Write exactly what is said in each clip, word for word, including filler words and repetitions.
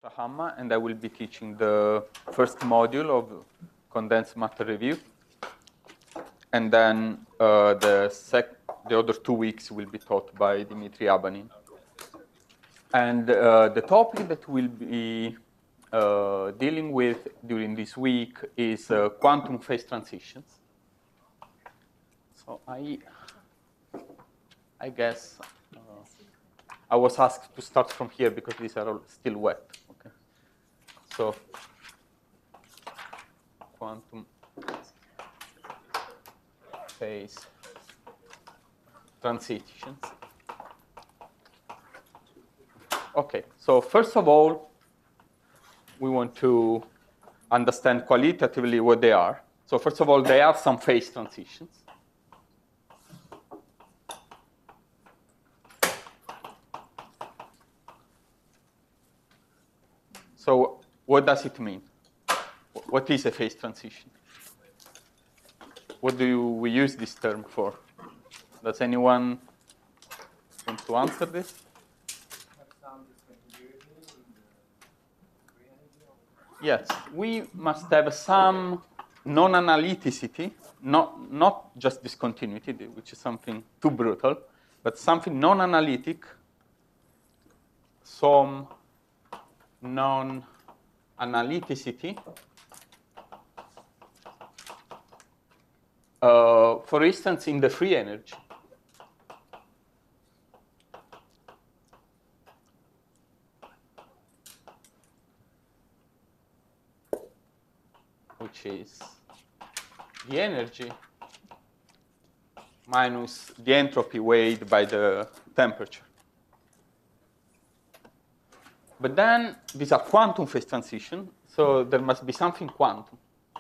Hamma, and I will be teaching the first module of condensed matter review. And then uh, the, sec the other two weeks will be taught by Dimitri Abanin. And uh, the topic that we'll be uh, dealing with during this week is uh, quantum phase transitions. So I, I guess uh, I was asked to start from here because these are all still wet. Okay. So quantum phase transitions. Okay, so first of all, we want to understand qualitatively what they are. So first of all, there are some phase transitions. So what does it mean? What is a phase transition? What do you, we use this term for? Does anyone want to answer this? Yes, we must have some non-analyticity, not, not just discontinuity, which is something too brutal, but something non-analytic, some non-analyticity. Uh, for instance, in the free energy. Which is the energy minus the entropy weighed by the temperature. But then these are quantum phase transitions, so there must be something quantum.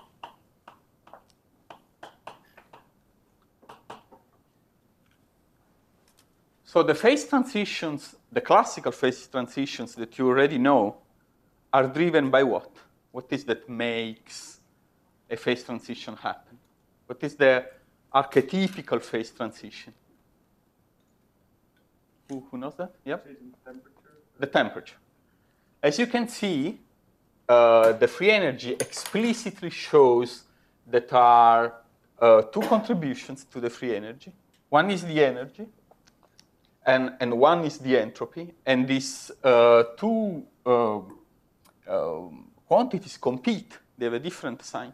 So the phase transitions, the classical phase transitions that you already know, are driven by what? What is that makes a phase transition happen? What is the archetypical phase transition? Who, who knows that? Yep. Temperature. The temperature. As you can see, uh, the free energy explicitly shows that there are uh, two contributions to the free energy. One is the energy, and, and one is the entropy. And these uh, two uh, uh, quantities compete. They have a different sign.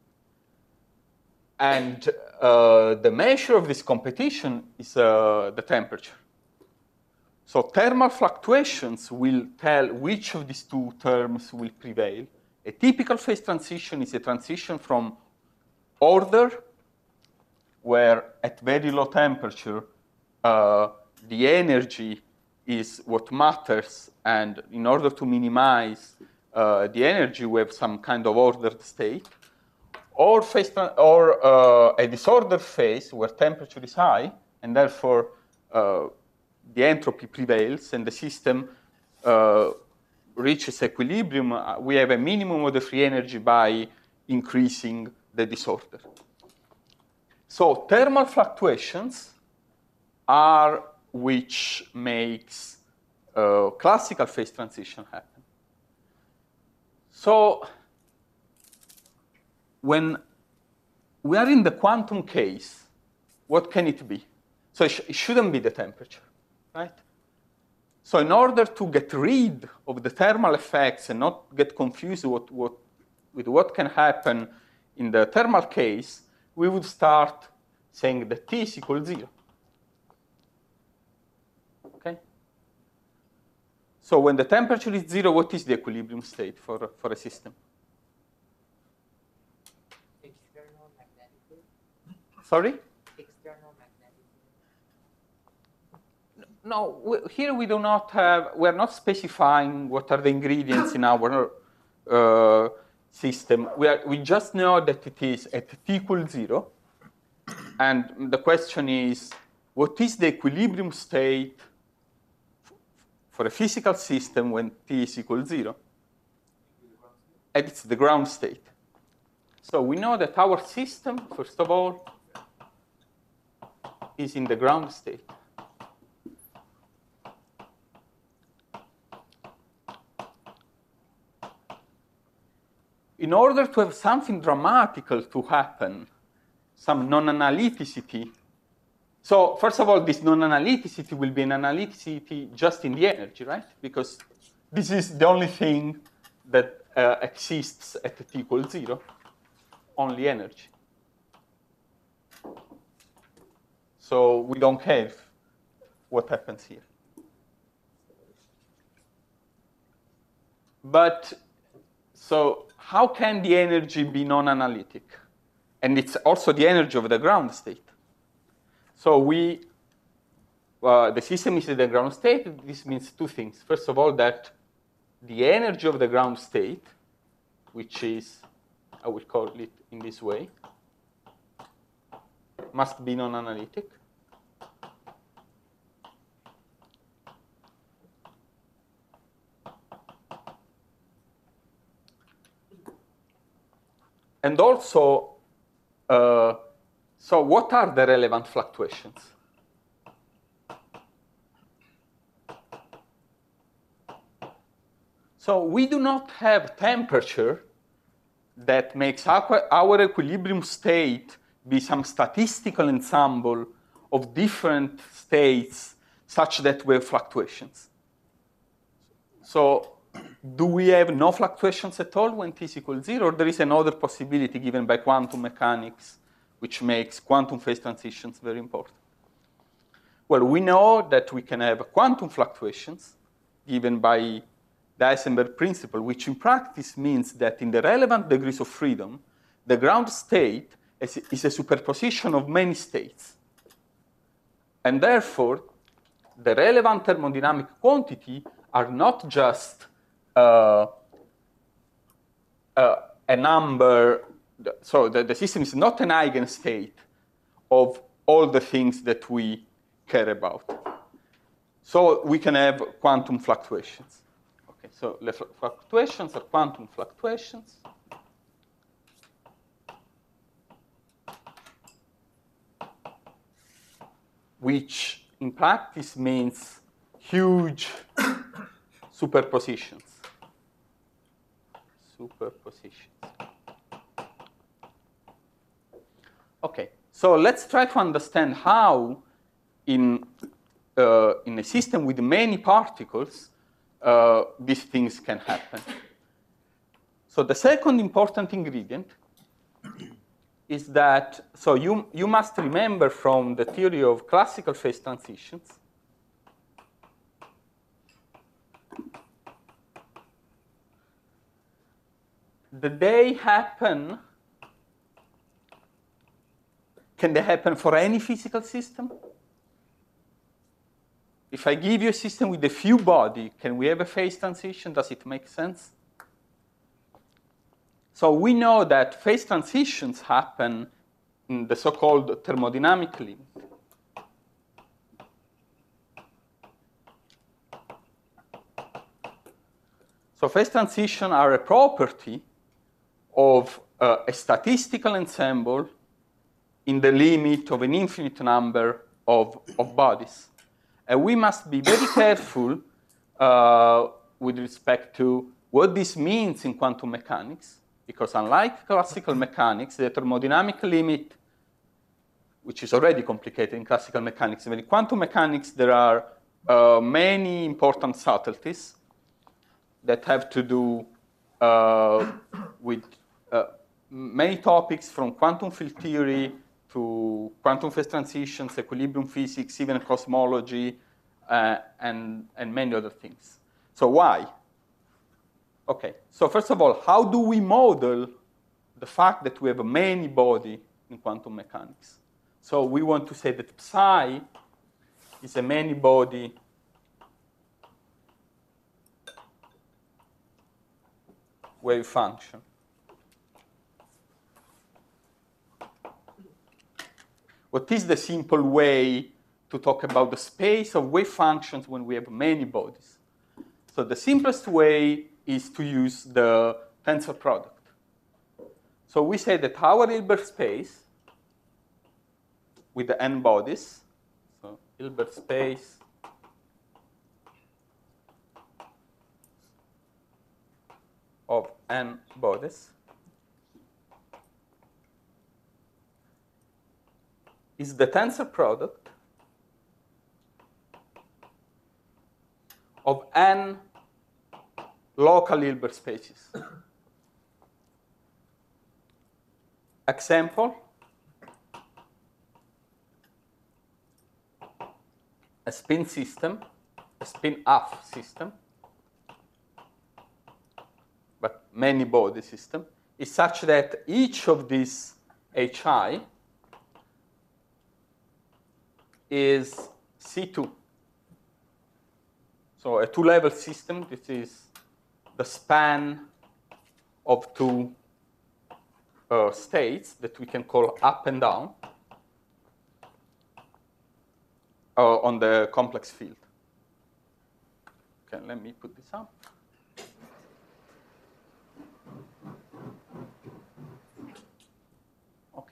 And uh, the measure of this competition is uh, the temperature. So thermal fluctuations will tell which of these two terms will prevail. A typical phase transition is a transition from order, where at very low temperature, uh, the energy is what matters, and in order to minimize uh, the energy, we have some kind of ordered state. Or, phase or uh, a disordered phase where temperature is high, and therefore uh, the entropy prevails, and the system uh, reaches equilibrium. Uh, we have a minimum of the free energy by increasing the disorder. So thermal fluctuations are which makes uh, classical phase transition happen. So when we are in the quantum case, what can it be? So it, sh it shouldn't be the temperature, right? So in order to get rid of the thermal effects and not get confused with what, with what can happen in the thermal case, we would start saying that T is equal to zero. Okay? So when the temperature is zero, what is the equilibrium state for, for a system? Sorry? External magnetic. No, we, here we do not have, we're not specifying what are the ingredients in our uh, system. We, are, we just know that it is at T equals zero. And the question is, what is the equilibrium state for a physical system when T is equal to zero? And it's the ground state. So we know that our system, first of all, is in the ground state. in order to have something dramatical to happen, some non-analyticity. So first of all, this non-analyticity will be an analyticity just in the energy, right? Because this is the only thing that uh, exists at t equals zero, only energy. So we don't have what happens here. But so how can the energy be non-analytic? And it's also the energy of the ground state. So we, uh, the system is in the ground state. This means two things. First of all, that the energy of the ground state, which is, I will call it in this way, must be non-analytic. And also, uh, so what are the relevant fluctuations? So we do not have temperature that makes our, our equilibrium state be some statistical ensemble of different states such that we have fluctuations. So do we have no fluctuations at all when t is equal to zero, or there is another possibility given by quantum mechanics which makes quantum phase transitions very important? Well, we know that we can have quantum fluctuations given by the Heisenberg principle, which in practice means that in the relevant degrees of freedom, the ground state is a superposition of many states. And therefore, the relevant thermodynamic quantity are not just uh, uh, a number, so the, the system is not an eigenstate of all the things that we care about. So we can have quantum fluctuations. Okay, so the fluctuations are quantum fluctuations. Which in practice means huge superpositions. Superpositions. Okay, so let's try to understand how in, uh, in a system with many particles, uh, these things can happen. So the second important ingredient is that, so you, you must remember from the theory of classical phase transitions that they happen, can they happen for any physical system? If I give you a system with a few bodies, can we have a phase transition? Does it make sense? So we know that phase transitions happen in the so-called thermodynamic limit. So phase transitions are a property of uh, a statistical ensemble in the limit of an infinite number of, of bodies. And we must be very careful uh, with respect to what this means in quantum mechanics, because unlike classical mechanics, the thermodynamic limit, which is already complicated in classical mechanics, but in quantum mechanics there are uh, many important subtleties that have to do uh, with uh, many topics from quantum field theory to quantum phase transitions, equilibrium physics, even cosmology, uh, and, and many other things. So why? Okay, so first of all, how do we model the fact that we have many bodies in quantum mechanics? So we want to say that psi is a many body wave function. What is the simple way to talk about the space of wave functions when we have many bodies? So the simplest way is to use the tensor product. So we say that our Hilbert space with the n bodies, so Hilbert space of n bodies, is the tensor product of n local Hilbert spaces. Example, a spin system, a spin half system, but many body system, is such that each of these Hi is C two. So a two-level system, this is the span of two uh, states that we can call up and down uh, on the complex field. Okay, let me put this up. Okay.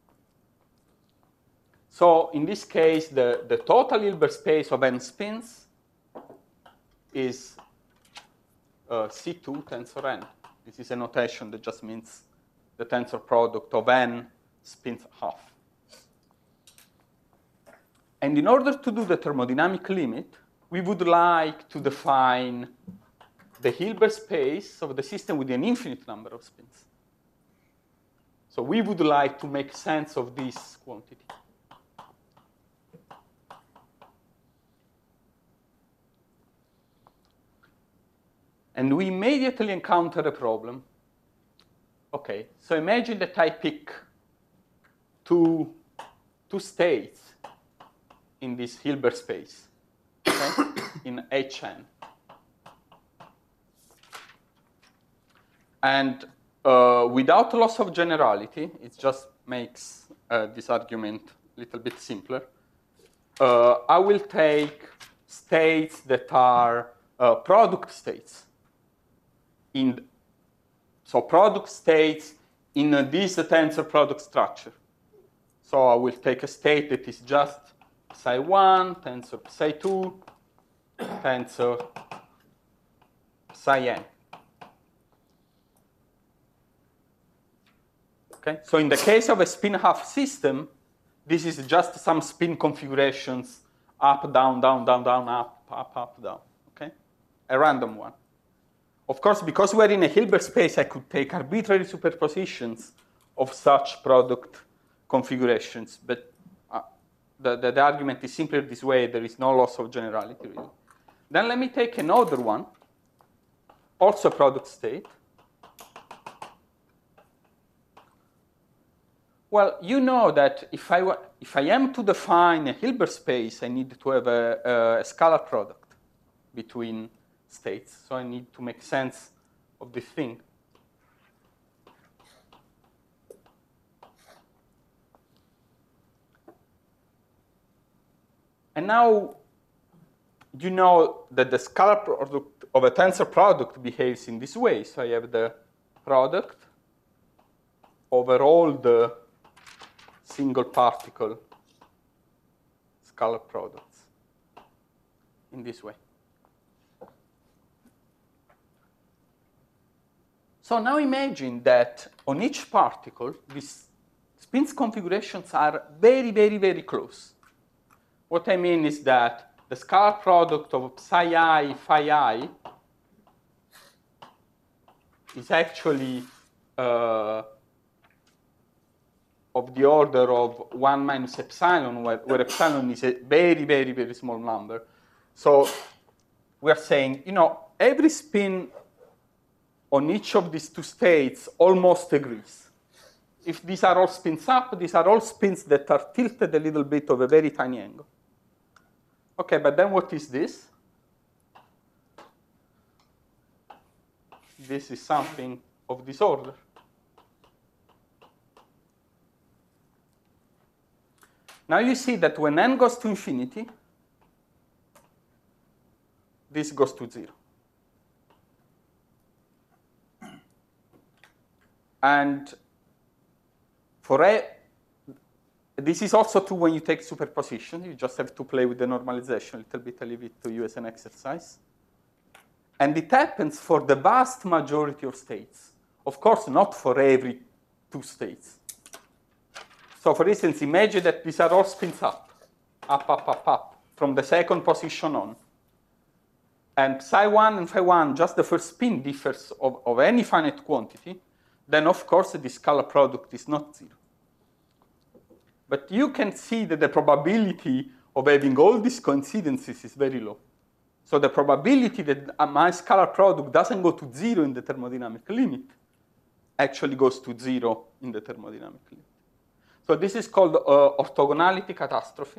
So in this case, the, the total Hilbert space of n spins is uh, C two tensor n. This is a notation that just means the tensor product of n spins half. And in order to do the thermodynamic limit, we would like to define the Hilbert space of the system with an infinite number of spins. So we would like to make sense of this quantity. And we immediately encounter a problem. Okay, so imagine that I pick two, two states in this Hilbert space, okay, in Hn. And uh, without loss of generality, it just makes uh, this argument a little bit simpler. Uh, I will take states that are uh, product states. In, so product states in uh, this tensor product structure. So I will take a state that is just psi one, tensor psi two, tensor psi n. Okay? So in the case of a spin half system, this is just some spin configurations, up, down, down, down, down, up, up, up, down. Okay? A random one. Of course, because we're in a Hilbert space, I could take arbitrary superpositions of such product configurations. But uh, the, the, the argument is simply this way. There is no loss of generality, really. Then let me take another one, also product state. Well, you know that if I, if I am to define a Hilbert space, I need to have a, a scalar product between states. So I need to make sense of this thing. And now you know that the scalar product of a tensor product behaves in this way. So I have the product over all the single particle scalar products in this way. So now imagine that on each particle, these spins configurations are very, very, very close. What I mean is that the scalar product of psi I, phi I is actually uh, of the order of one minus epsilon, where, where epsilon is a very, very, very small number. So we're saying, you know, every spin on each of these two states almost agrees. If these are all spins up, these are all spins that are tilted a little bit of a very tiny angle. Okay, but then what is this? This is something of this order. Now you see that when n goes to infinity, this goes to zero. And for a, this is also true when you take superposition. You just have to play with the normalization a little bit. I leave it to you as an exercise. And it happens for the vast majority of states. Of course, not for every two states. So for instance, imagine that these are all spins up, up, up, up, up, from the second position on. And psi one and phi one, just the first spin differs of, of any finite quantity, then of course the scalar product is not zero. But you can see that the probability of having all these coincidences is very low. So the probability that my scalar product doesn't go to zero in the thermodynamic limit actually goes to zero in the thermodynamic limit. So this is called uh, orthogonality catastrophe.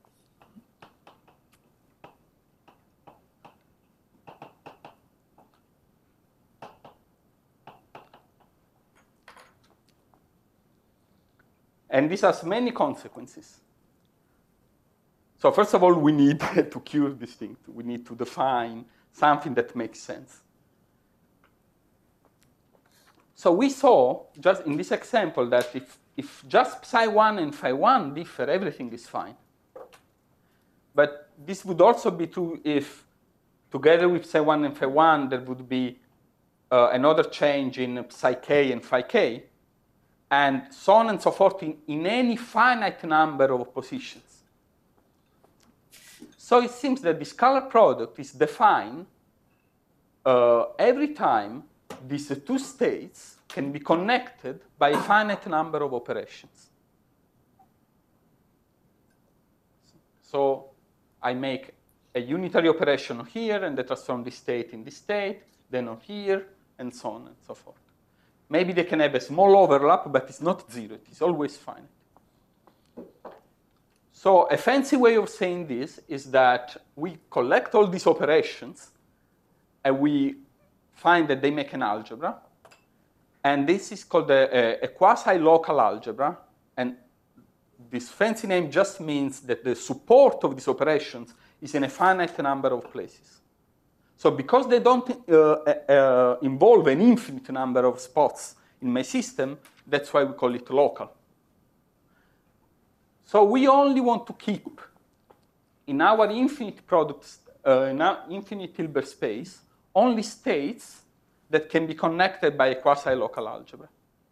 And this has many consequences. So first of all, we need to cure this thing. We need to define something that makes sense. So we saw, just in this example, that if, if just psi one and phi one differ, everything is fine. But this would also be true if, together with psi one and phi one, there would be uh, another change in psi k and phi k, and so on and so forth in, in any finite number of positions. So it seems that the scalar product is defined uh, every time these two states can be connected by a finite number of operations. So I make a unitary operation here, and I transform this state in this state, then on here, and so on and so forth. Maybe they can have a small overlap, but it's not zero. It is always finite. So a fancy way of saying this is that we collect all these operations, and we find that they make an algebra. And this is called a, a, a quasi-local algebra. And this fancy name just means that the support of these operations is in a finite number of places. So because they don't uh, uh, involve an infinite number of spots in my system, that's why we call it local. So we only want to keep in our infinite products, uh, in our infinite Hilbert space, only states that can be connected by a quasi-local algebra.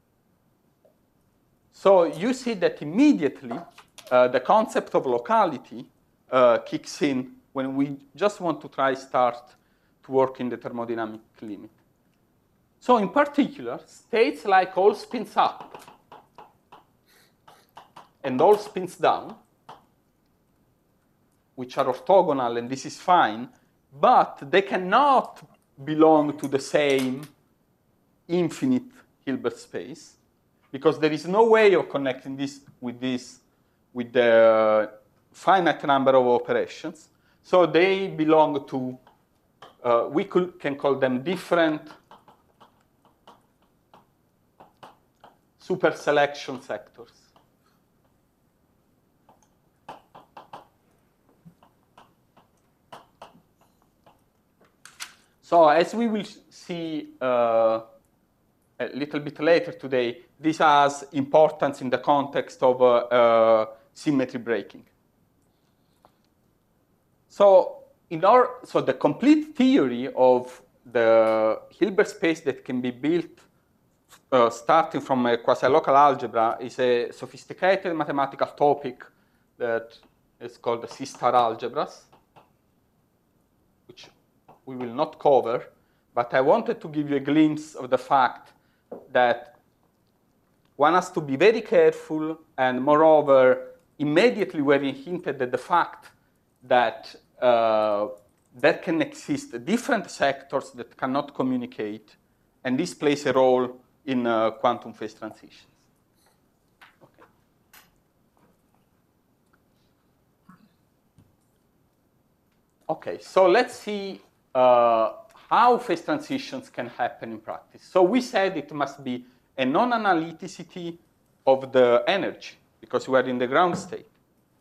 So you see that immediately uh, the concept of locality uh, kicks in when we just want to try start to work in the thermodynamic limit. So in particular, states like all spins up and all spins down, which are orthogonal, and this is fine, but they cannot belong to the same infinite Hilbert space, because there is no way of connecting this with this with the finite number of operations. So they belong to, uh, we could, can call them different super selection sectors. So as we will see uh, a little bit later today, this has importance in the context of uh, uh, symmetry breaking. So, in our, so the complete theory of the Hilbert space that can be built uh, starting from a quasi-local algebra is a sophisticated mathematical topic that is called the C-star algebras, which we will not cover, but I wanted to give you a glimpse of the fact that one has to be very careful, and moreover, immediately we're hinted at the fact that uh, there can exist different sectors that cannot communicate, and this plays a role in uh, quantum phase transitions. Okay. Okay, so let's see uh, how phase transitions can happen in practice. So we said it must be a non-analyticity of the energy, because we are in the ground state.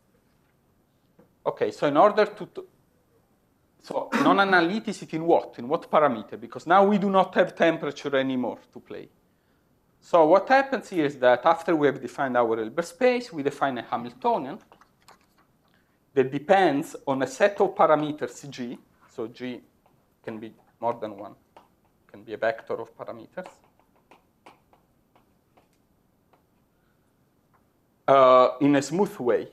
Okay, so in order to, so non-analyticity in what? In what parameter? Because now we do not have temperature anymore to play. So what happens here is that after we have defined our Hilbert space, we define a Hamiltonian that depends on a set of parameters G. So G can be more than one, can be a vector of parameters. uh, in a smooth way.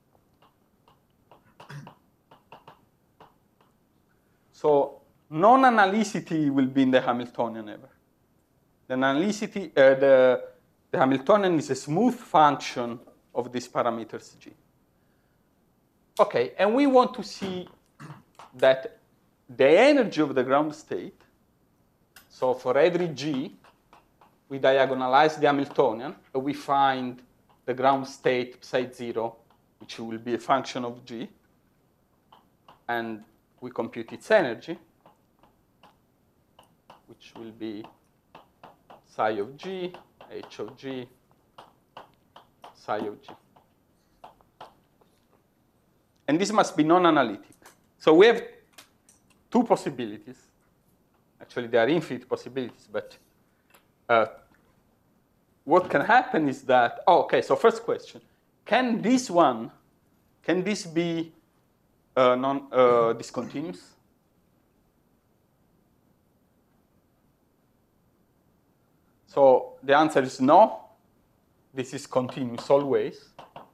So non-analyticity will be in the Hamiltonian ever. The analyticity, uh, the, the Hamiltonian is a smooth function of these parameters G. Okay, and we want to see that the energy of the ground state, so for every G, we diagonalize the Hamiltonian, and we find the ground state psi zero, which will be a function of G, and we compute its energy, which will be psi of G, H of G, psi of G. And this must be non-analytic. So we have two possibilities. Actually, there are infinite possibilities, but uh, what can happen is that, oh, okay, so first question, can this one, can this be uh, non, uh, discontinuous? So the answer is no. This is continuous always.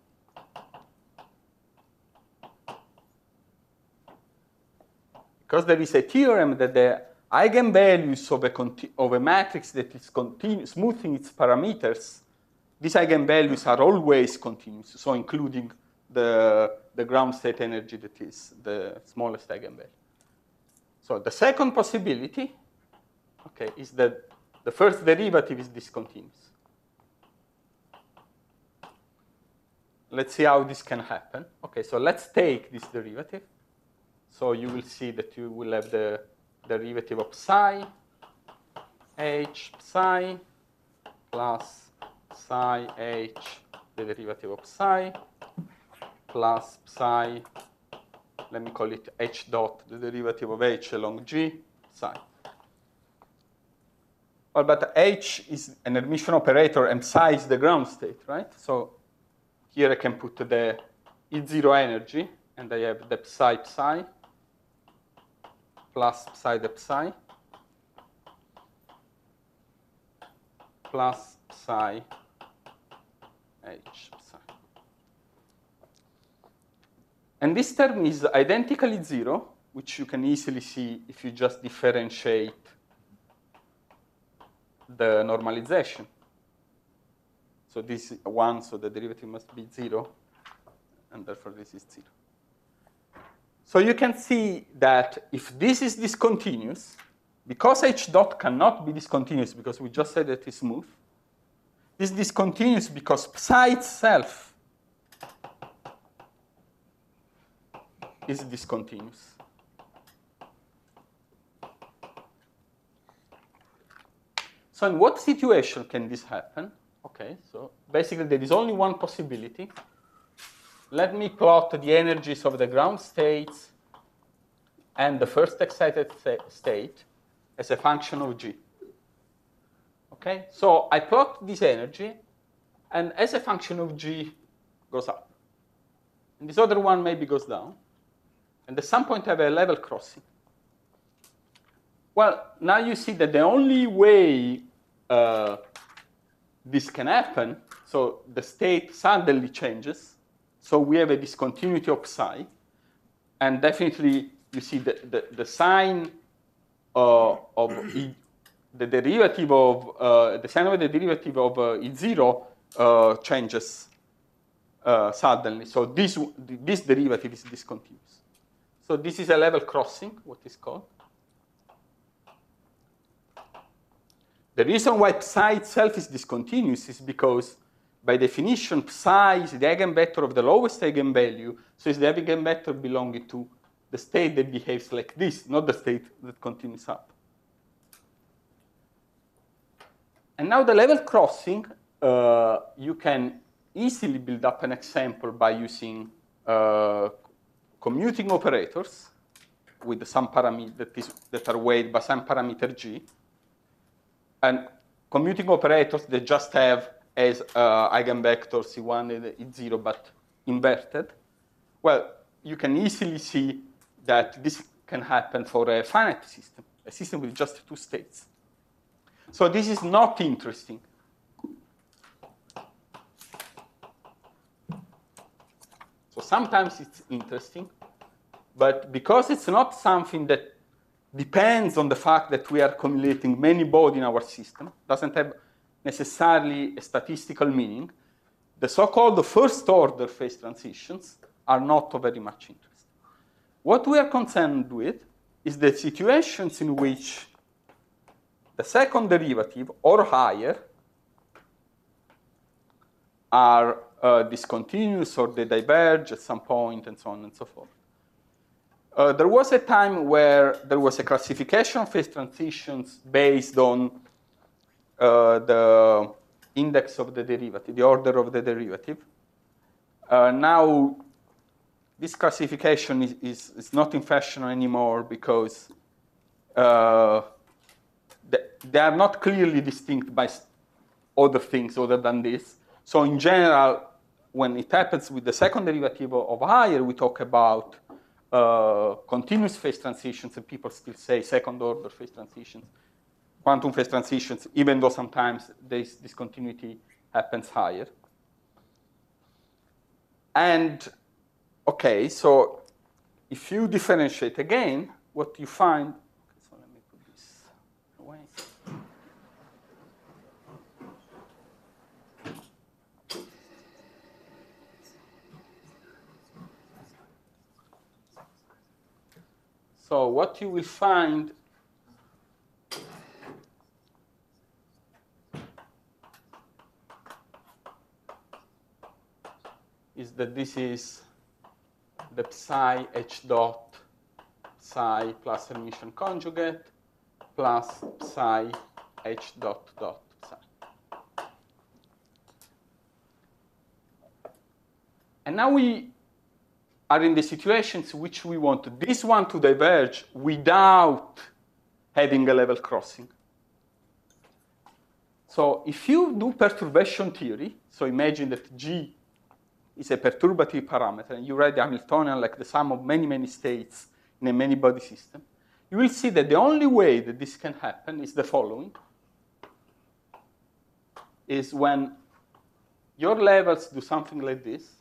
Because there is a theorem that the eigenvalues of a, of a matrix that is smoothing its parameters, these eigenvalues are always continuous, so including the, the ground state energy that is the smallest eigenvalue. So the second possibility, okay, is that the first derivative is discontinuous. Let's see how this can happen. Okay, so let's take this derivative. So you will see that you will have the derivative of psi, h psi, plus psi h, the derivative of psi, plus psi, let me call it h dot, the derivative of h along g, psi. Well, but h is an admission operator and psi is the ground state, right? So here I can put the E zero energy, and I have the psi psi plus psi the psi plus psi h psi. And this term is identically zero, which you can easily see if you just differentiate the normalization. So this is one, so the derivative must be zero, and therefore this is zero. So you can see that if this is discontinuous, because h dot cannot be discontinuous because we just said that it's smooth, this is discontinuous because psi itself is discontinuous. So in what situation can this happen? Okay, so basically there is only one possibility. Let me plot the energies of the ground states and the first excited state as a function of G. Okay, so I plot this energy, and as a function of G goes up. And this other one maybe goes down. And at some point I have a level crossing. Well, now you see that the only way uh, this can happen, so the state suddenly changes. So we have a discontinuity of psi, and definitely you see the, the, the sign uh, of e, the derivative of uh, the sign of the derivative of uh, E zero uh, changes uh, suddenly. So this this derivative is discontinuous. So this is a level crossing, what is called. The reason why psi itself is discontinuous is because, by definition, psi is the eigenvector of the lowest eigenvalue, so it's the eigenvector belonging to the state that behaves like this, not the state that continues up. And now the level crossing, uh, you can easily build up an example by using uh, commuting operators with some parameter that, is, that are weighed by some parameter G. And commuting operators, they just have as uh, eigenvectors E one and E zero, but inverted. Well, you can easily see that this can happen for a finite system, a system with just two states. So this is not interesting. sometimes it's interesting, but because it's not something that depends on the fact that we are accumulating many bodies in our system, doesn't have necessarily a statistical meaning, the so-called first-order phase transitions are not of very much interest. What we are concerned with is the situations in which the second derivative or higher are uh, discontinuous or they diverge at some point and so on and so forth. Uh, there was a time where there was a classification of phase transitions based on uh, the index of the derivative, the order of the derivative. Uh, now, this classification is, is, is not in fashion anymore because uh, they, they are not clearly distinct by other things other than this. So in general, when it happens with the second derivative of higher, we talk about uh, continuous phase transitions, and people still say second order phase transitions, quantum phase transitions, even though sometimes this discontinuity happens higher. And okay, so if you differentiate again, what you find, okay, so let me put this away. So what you will find is that this is the psi h dot psi plus Hermitian conjugate plus psi h dot dot psi. And now we are in the situations in which we want this one to diverge without having a level crossing. So if you do perturbation theory, so imagine that G is a perturbative parameter, and you write the Hamiltonian like the sum of many, many states in a many-body system, you will see that the only way that this can happen is the following, is when your levels do something like this.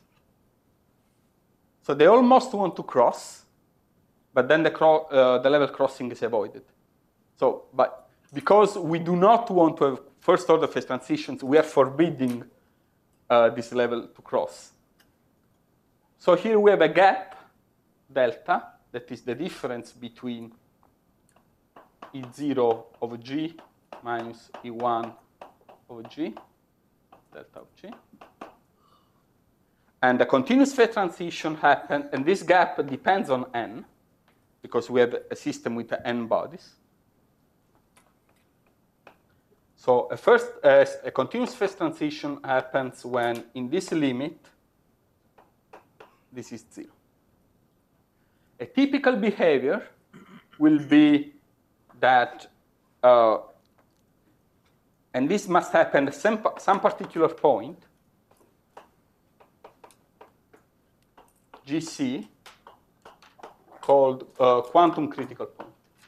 So they almost want to cross, but then the, cro uh, the level crossing is avoided. So, but because we do not want to have first-order phase transitions, we are forbidding uh, this level to cross. So here we have a gap, delta, that is the difference between E zero of G minus E one of G, delta of G. And the continuous phase transition happens, and this gap depends on n, because we have a system with n bodies. So a first, uh, a continuous phase transition happens when, in this limit, this is zero. A typical behavior will be that, uh, and this must happen at some, some particular point, G C, called uh, quantum critical point.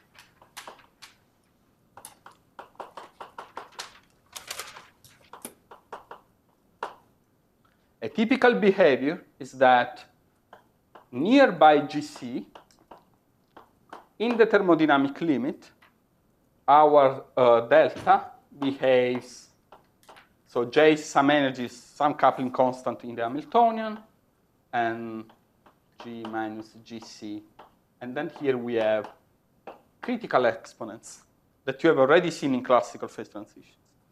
A typical behavior is that nearby G C, in the thermodynamic limit, our uh, delta behaves, so J is some energy, some coupling constant in the Hamiltonian, and G minus G C. And then here we have critical exponents that you have already seen in classical phase transitions.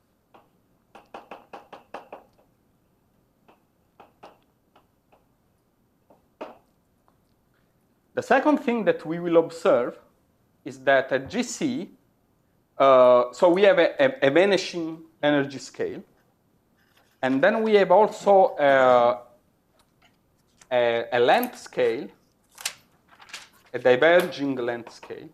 The second thing that we will observe is that at G C, uh, so we have a, a, a vanishing energy scale. And then we have also a, a, a length scale, a diverging length scale.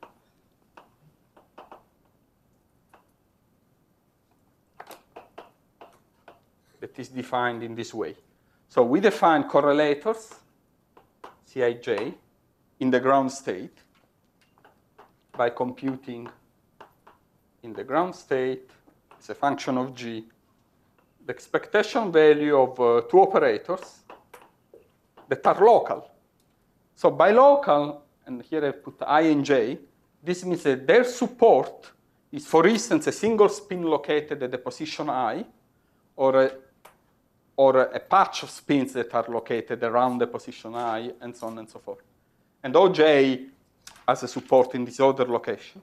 That is defined in this way. So we define correlators, C I J, in the ground state by computing in the ground state, it's a function of G, the expectation value of uh, two operators, that are local. So by local, and here I put I and J, this means that their support is, for instance, a single spin located at the position I, or a, or a patch of spins that are located around the position I, and so on and so forth. And O J has a support in this other location.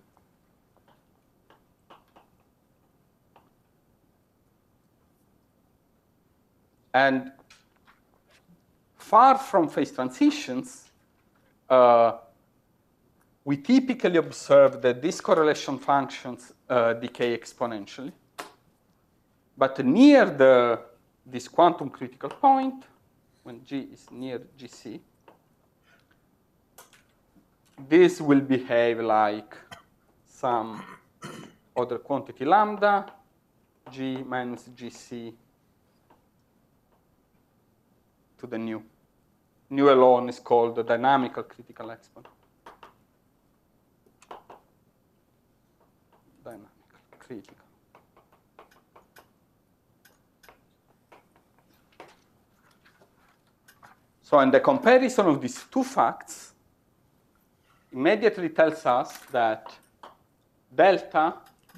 And far from phase transitions, uh, we typically observe that these correlation functions uh, decay exponentially. But near the, this quantum critical point, when G is near G C, this will behave like some other quantity lambda, G minus G C to the nu. Nu alone is called the dynamical critical exponent. Dynamical critical. So, in the comparison of these two facts, immediately tells us that delta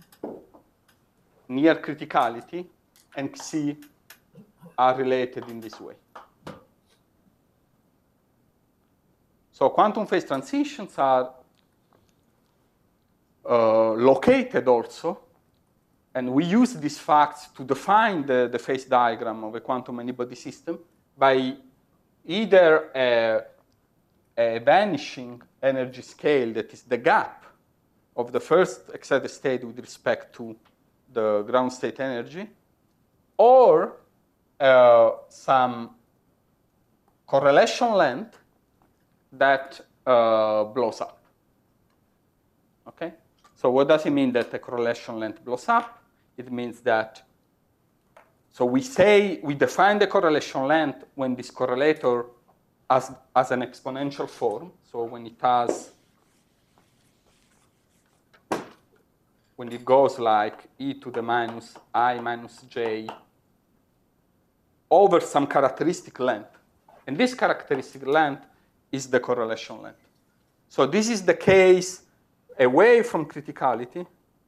near criticality and Xi are related in this way. So quantum phase transitions are uh, located also, and we use these facts to define the, the phase diagram of a quantum many-body system by either a, a vanishing energy scale that is the gap of the first excited state with respect to the ground state energy, or uh, some correlation length that uh, blows up. Okay? So what does it mean that the correlation length blows up? It means that, so we say, we define the correlation length when this correlator has, has an exponential form. So when it has, when it goes like e to the minus I minus j over some characteristic length. And this characteristic length is the correlation length. So this is the case away from criticality.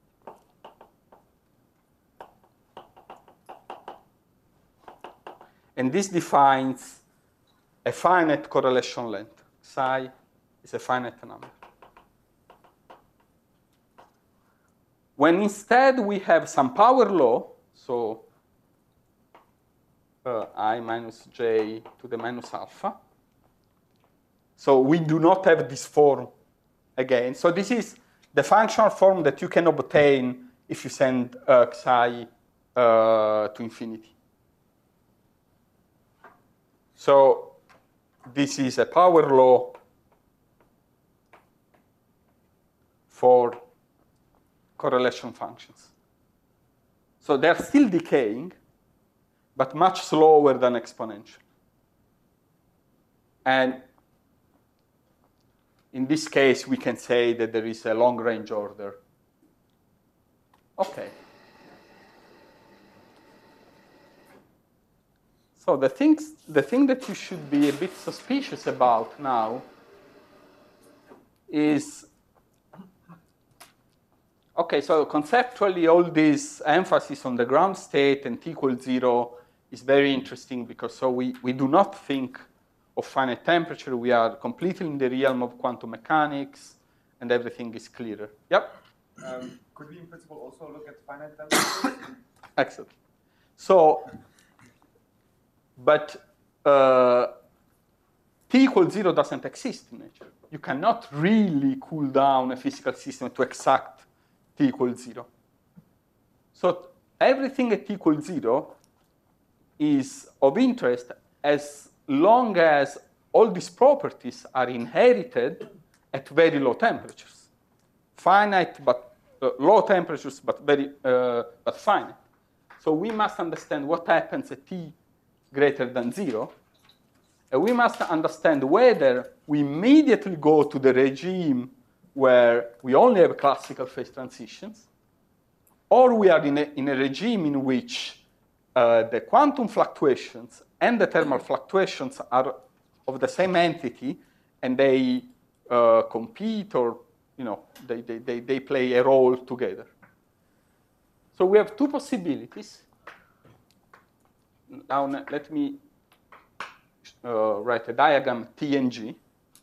And this defines a finite correlation length. Psi is a finite number. When instead we have some power law, so uh, I minus j to the minus alpha, so we do not have this form again. So this is the functional form that you can obtain if you send uh, psi uh, to infinity. So this is a power law for correlation functions. So they're still decaying, but much slower than exponential. And in this case, we can say that there is a long-range order. Okay. So the, things, the thing that you should be a bit suspicious about now is, okay, so conceptually all this emphasis on the ground state and t equals zero is very interesting because so we, we do not think of finite temperature. We are completely in the realm of quantum mechanics and everything is clearer. Yep? Um, could we in principle also look at finite temperature? Excellent. So, but uh, t equals zero doesn't exist in nature. You cannot really cool down a physical system to exact t equals zero. So everything at t equals zero is of interest as long as all these properties are inherited at very low temperatures. Finite, but uh, low temperatures, but very uh, but finite. So we must understand what happens at t greater than zero. And we must understand whether we immediately go to the regime where we only have classical phase transitions, or we are in a, in a regime in which uh, the quantum fluctuations and the thermal fluctuations are of the same entity, and they uh, compete, or you know, they, they, they, they play a role together. So we have two possibilities. Now let me uh, write a diagram T and G.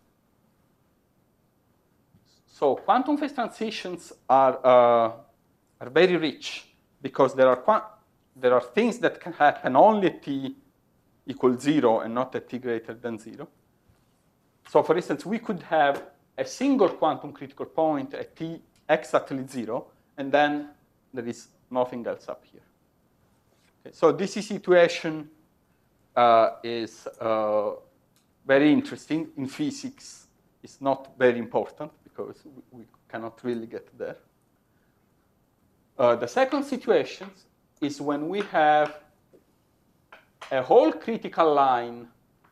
So quantum phase transitions are, uh, are very rich because there are, there are things that can happen only at t equals zero and not at t greater than zero. So for instance, we could have a single quantum critical point at t exactly zero, and then there is nothing else up here. Okay, so this situation uh, is uh, very interesting. In physics, it's not very important because we, we cannot really get there. Uh, the second situation is when we have a whole critical line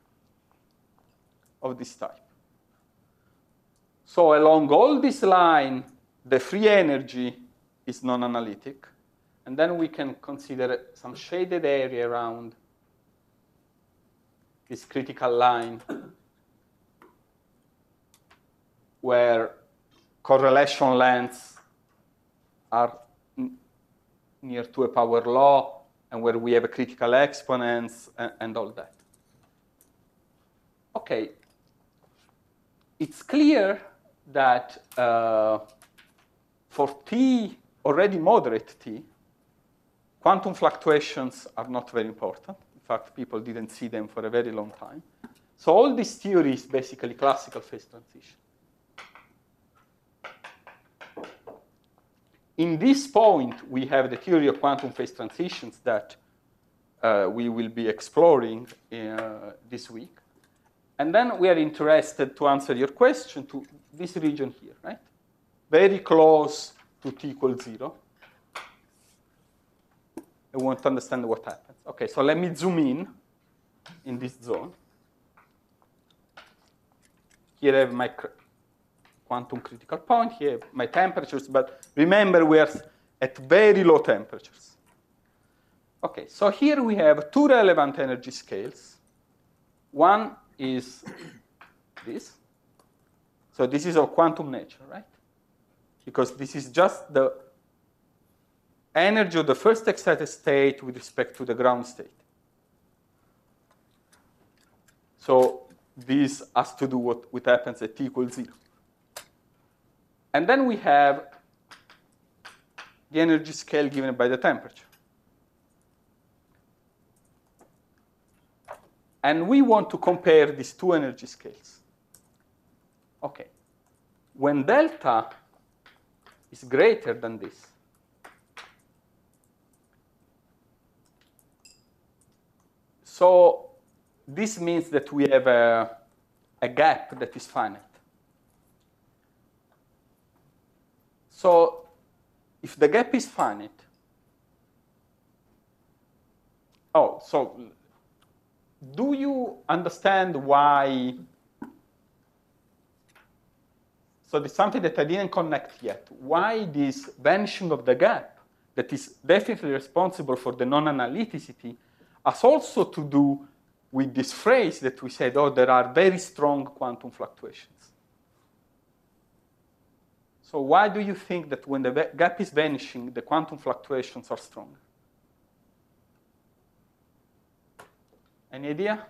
of this type. So along all this line, the free energy is non-analytic. And then we can consider some shaded area around this critical line where correlation lengths are near to a power law, and where we have a critical exponents and, and all that. Okay, it's clear that uh, for t, already moderate t, quantum fluctuations are not very important. In fact, people didn't see them for a very long time. So all this theory is basically classical phase transition. In this point, we have the theory of quantum phase transitions that uh, we will be exploring uh, this week. And then we are interested to answer your question to this region here, right? Very close to t equals zero. I want to understand what happens. Okay, so let me zoom in in this zone. Here I have my quantum critical point, here I have my temperatures, but remember we are at very low temperatures. Okay, so here we have two relevant energy scales. One is this. So this is of quantum nature, right? Because this is just the energy of the first excited state with respect to the ground state. So this has to do what, what happens at t equals zero. And then we have the energy scale given by the temperature. And we want to compare these two energy scales. Okay. When delta is greater than this, so this means that we have a, a gap that is finite. So if the gap is finite, oh, so do you understand why? So there's something that I didn't connect yet. Why this vanishing of the gap that is definitely responsible for the non-analyticity has also to do with this phrase that we said, oh, there are very strong quantum fluctuations. So why do you think that when the gap is vanishing, the quantum fluctuations are stronger? Any idea?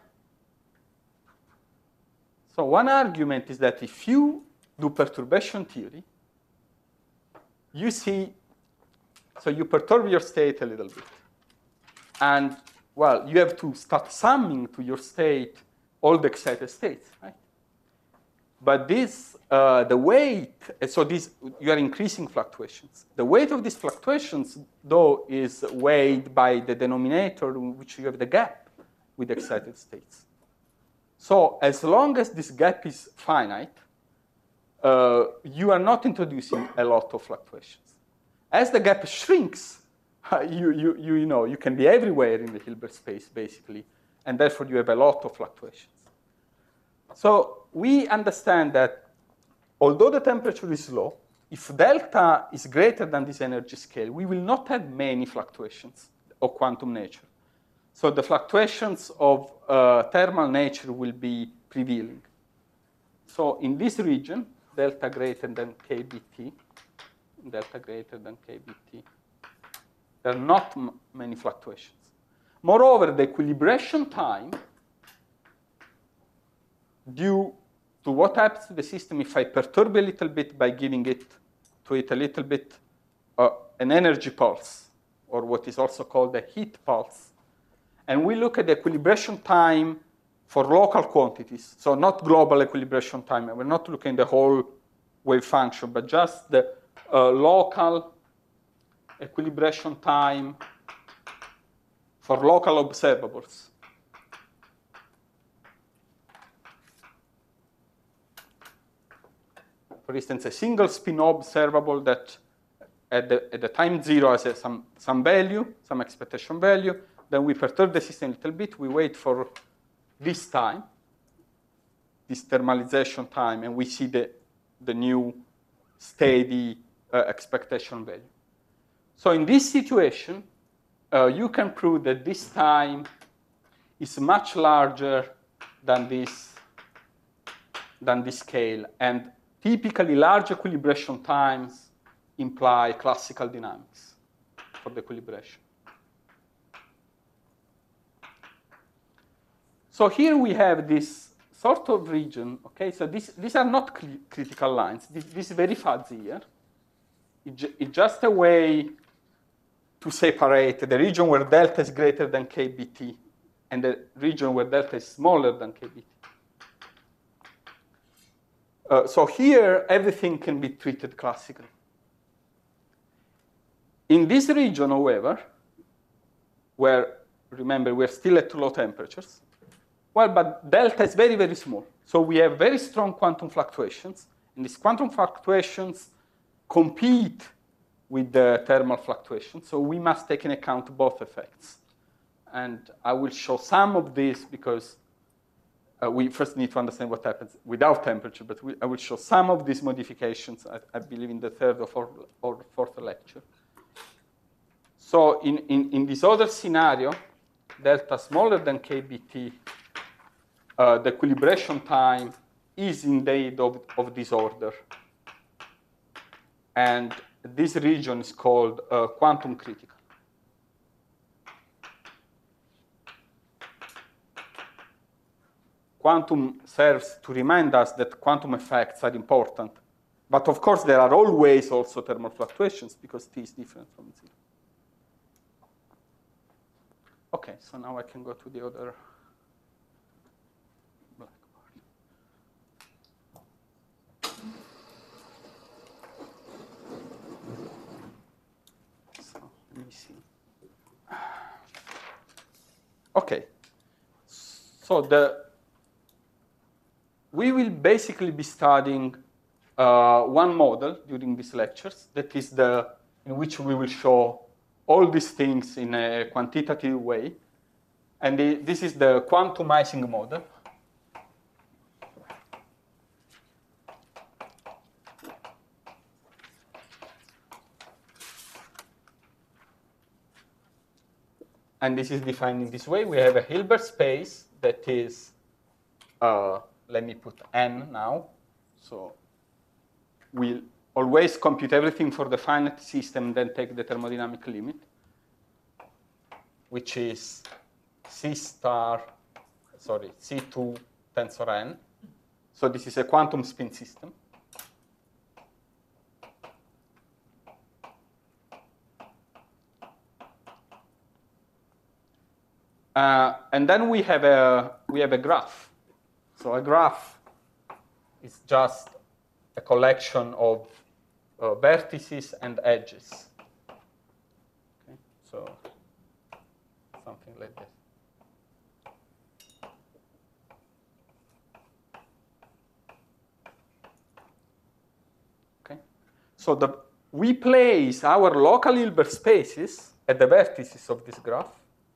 So one argument is that if you do perturbation theory, you see, so you perturb your state a little bit. And, well, you have to start summing to your state all the excited states, right? But this, uh, the weight, so this, you are increasing fluctuations. The weight of these fluctuations, though, is weighed by the denominator in which you have the gap with excited states. So as long as this gap is finite, uh, you are not introducing a lot of fluctuations. As the gap shrinks, uh, you, you, you, you know, you can be everywhere in the Hilbert space, basically, and therefore you have a lot of fluctuations. So we understand that although the temperature is low, if delta is greater than this energy scale, we will not have many fluctuations of quantum nature. So the fluctuations of uh, thermal nature will be prevailing. So in this region, delta greater than K B T, delta greater than K B T, there are not m many fluctuations. Moreover, the equilibration time due to what happens to the system if I perturb a little bit by giving it to it a little bit uh, an energy pulse, or what is also called a heat pulse. And we look at the equilibration time for local quantities, so not global equilibration time. We're not looking at the whole wave function, but just the uh, local equilibration time for local observables. For instance, a single spin observable that at the, at the time zero has a, some, some value, some expectation value. Then we perturb the system a little bit. We wait for this time, this thermalization time, and we see the, the new steady uh, expectation value. So in this situation, uh, you can prove that this time is much larger than this, than this scale. And typically, large equilibration times imply classical dynamics for the equilibration. So here we have this sort of region. Okay, so this, these are not critical lines. This, this is very fuzzy here. It ju it's just a way to separate the region where delta is greater than K B T and the region where delta is smaller than K B T. Uh, so here, everything can be treated classically. In this region, however, where, remember, we're still at low temperatures, well, but delta is very, very small. So we have very strong quantum fluctuations, and these quantum fluctuations compete with the thermal fluctuations, so we must take into account both effects. And I will show some of this because Uh, we first need to understand what happens without temperature, but we, I will show some of these modifications, I, I believe, in the third or fourth, or fourth lecture. So in, in, in this other scenario, delta smaller than K B T, uh, the equilibration time is indeed of, of this order. And this region is called uh, quantum critical. Quantum serves to remind us that quantum effects are important. But of course, there are always also thermal fluctuations because T is different from zero. OK, so now I can go to the other blackboard. So let me see. OK. So the we will basically be studying uh, one model during these lectures, that is the, in which we will show all these things in a quantitative way. And the, this is the quantum Ising model. And this is defined in this way. We have a Hilbert space that is uh, let me put n now. So we'll always compute everything for the finite system, then take the thermodynamic limit, which is C star, sorry, C two tensor n. So this is a quantum spin system. Uh, and then we have a we have a graph. So a graph is just a collection of uh, vertices and edges. Okay? So something like this. Okay. So the, we place our local Hilbert spaces at the vertices of this graph.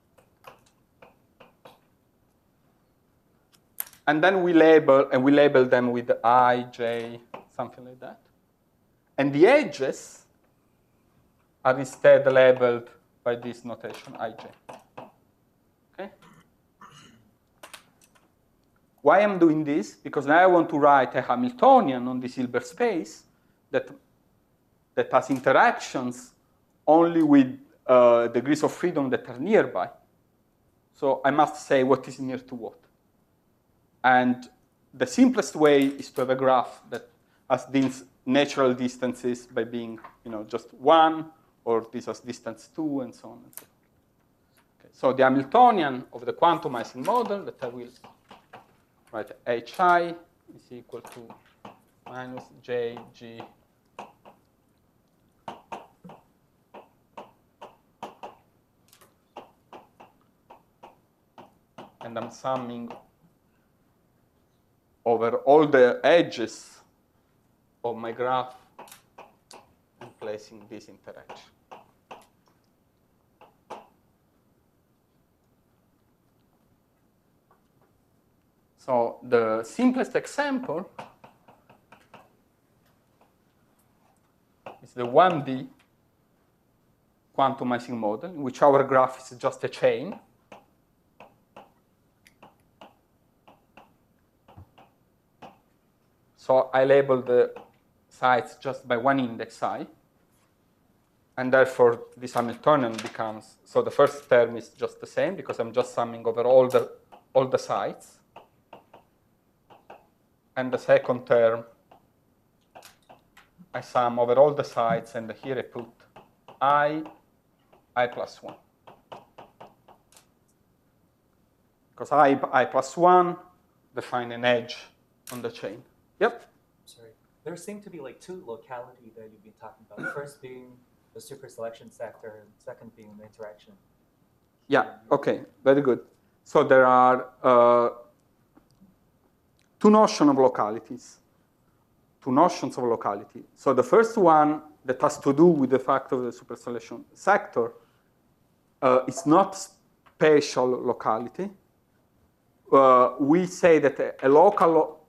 And then we label, and we label them with I, J, something like that. And the edges are instead labeled by this notation, I J. Okay? Why I'm doing this? Because now I want to write a Hamiltonian on this Hilbert space that, that has interactions only with uh, degrees of freedom that are nearby. So I must say what is near to what. And the simplest way is to have a graph that has these natural distances by being, you know, just one, or this has distance two, and so on and so forth. Okay, so the Hamiltonian of the quantumizing model that I will write Hi is equal to minus J G and I'm summing over all the edges of my graph and placing this interaction. So the simplest example is the one D quantumizing model, in which our graph is just a chain. So I label the sites just by one index I, and therefore this Hamiltonian becomes, so the first term is just the same because I'm just summing over all the, all the sites. And the second term, I sum over all the sites, and here I put I, I plus one. Because I, I plus one define an edge on the chain. Yep? Sorry. There seem to be like two localities that you've been talking about. First being the super selection sector, and second being the interaction. Yeah, okay, very good. So there are uh, two notions of localities, two notions of locality. So the first one that has to do with the fact of the superselection sector uh, is not spatial locality. Uh, we say that a, a local,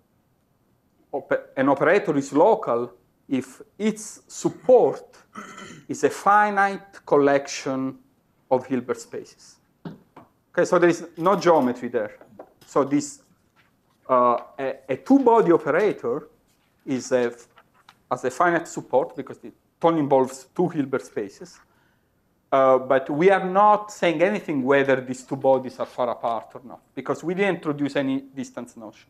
op an operator is local if its support is a finite collection of Hilbert spaces. Okay, so there is no geometry there. So this Uh, a, a two-body operator is a, has a finite support because it only involves two Hilbert spaces. Uh, but we are not saying anything whether these two bodies are far apart or not, because we didn't introduce any distance notion.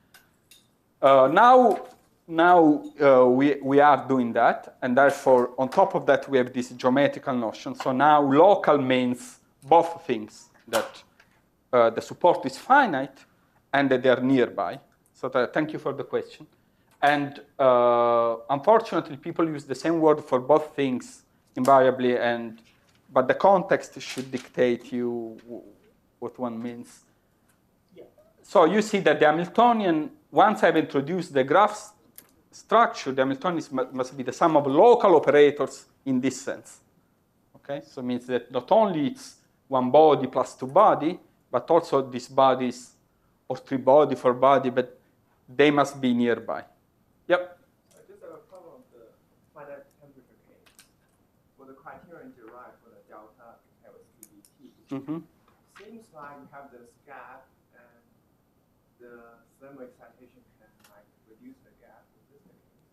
Uh, now now uh, we, we are doing that, and therefore, on top of that, we have this geometrical notion. So now local means both things, that uh, the support is finite, and that they are nearby. So that, thank you for the question. And uh, unfortunately, people use the same word for both things invariably, and but the context should dictate you what one means. Yeah. So you see that the Hamiltonian, once I've introduced the graph structure, the Hamiltonian must be the sum of local operators in this sense. Okay, so it means that not only it's one body plus two body, but also these bodies or three body, four body, but they must be nearby. Yep. I just have a problem with the finite temperature case. For the criterion derived for the delta compared with T B T, Mm-hmm. seems like you have this gap, and the thermal excitation can like reduce the gap. Is this the case?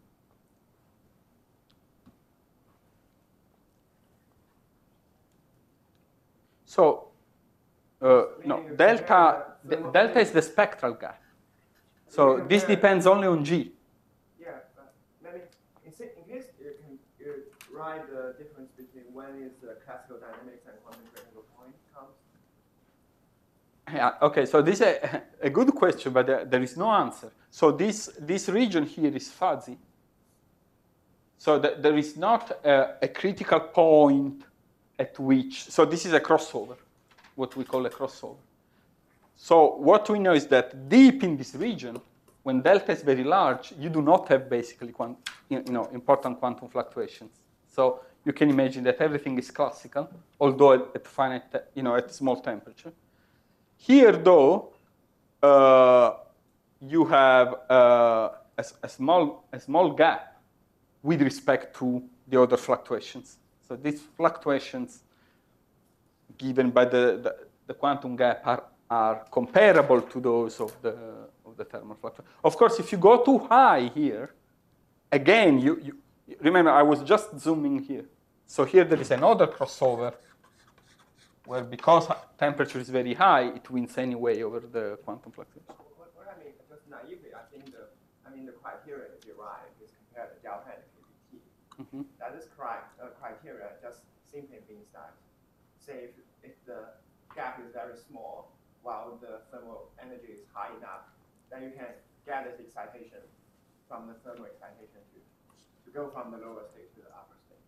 So, uh, no, delta, the, delta is the spectral gap. So this depends only on G. Yeah, but maybe in, in case you can you write the difference between when is the classical dynamics and quantum critical point comes. Yeah, okay, so this is a, a good question, but there, there is no answer. So this, this region here is fuzzy. So the, there is not a, a critical point at which, so this is a crossover, what we call a crossover. So what we know is that deep in this region, when delta is very large, you do not have basically quant you know, important quantum fluctuations. So you can imagine that everything is classical, although at, at finite, you know, at small temperature. Here, though, uh, you have uh, a, a, small, a small gap with respect to the other fluctuations. So these fluctuations given by the, the, the quantum gap are are comparable to those of the, of the thermal fluctuation. Of course, if you go too high here, again, you, you remember I was just zooming here. So here there is another crossover where because temperature is very high, it wins anyway over the quantum fluctuation. What, what I mean, just naively, I think the, I mean, the criteria that derived is compared to delta and K B T. Mm-hmm. That is correct. Uh, criteria just simply means that, say, if, if the gap is very small, while the thermal energy is high enough, then you can get this excitation from the thermal excitation to, to go from the lower state to the upper state.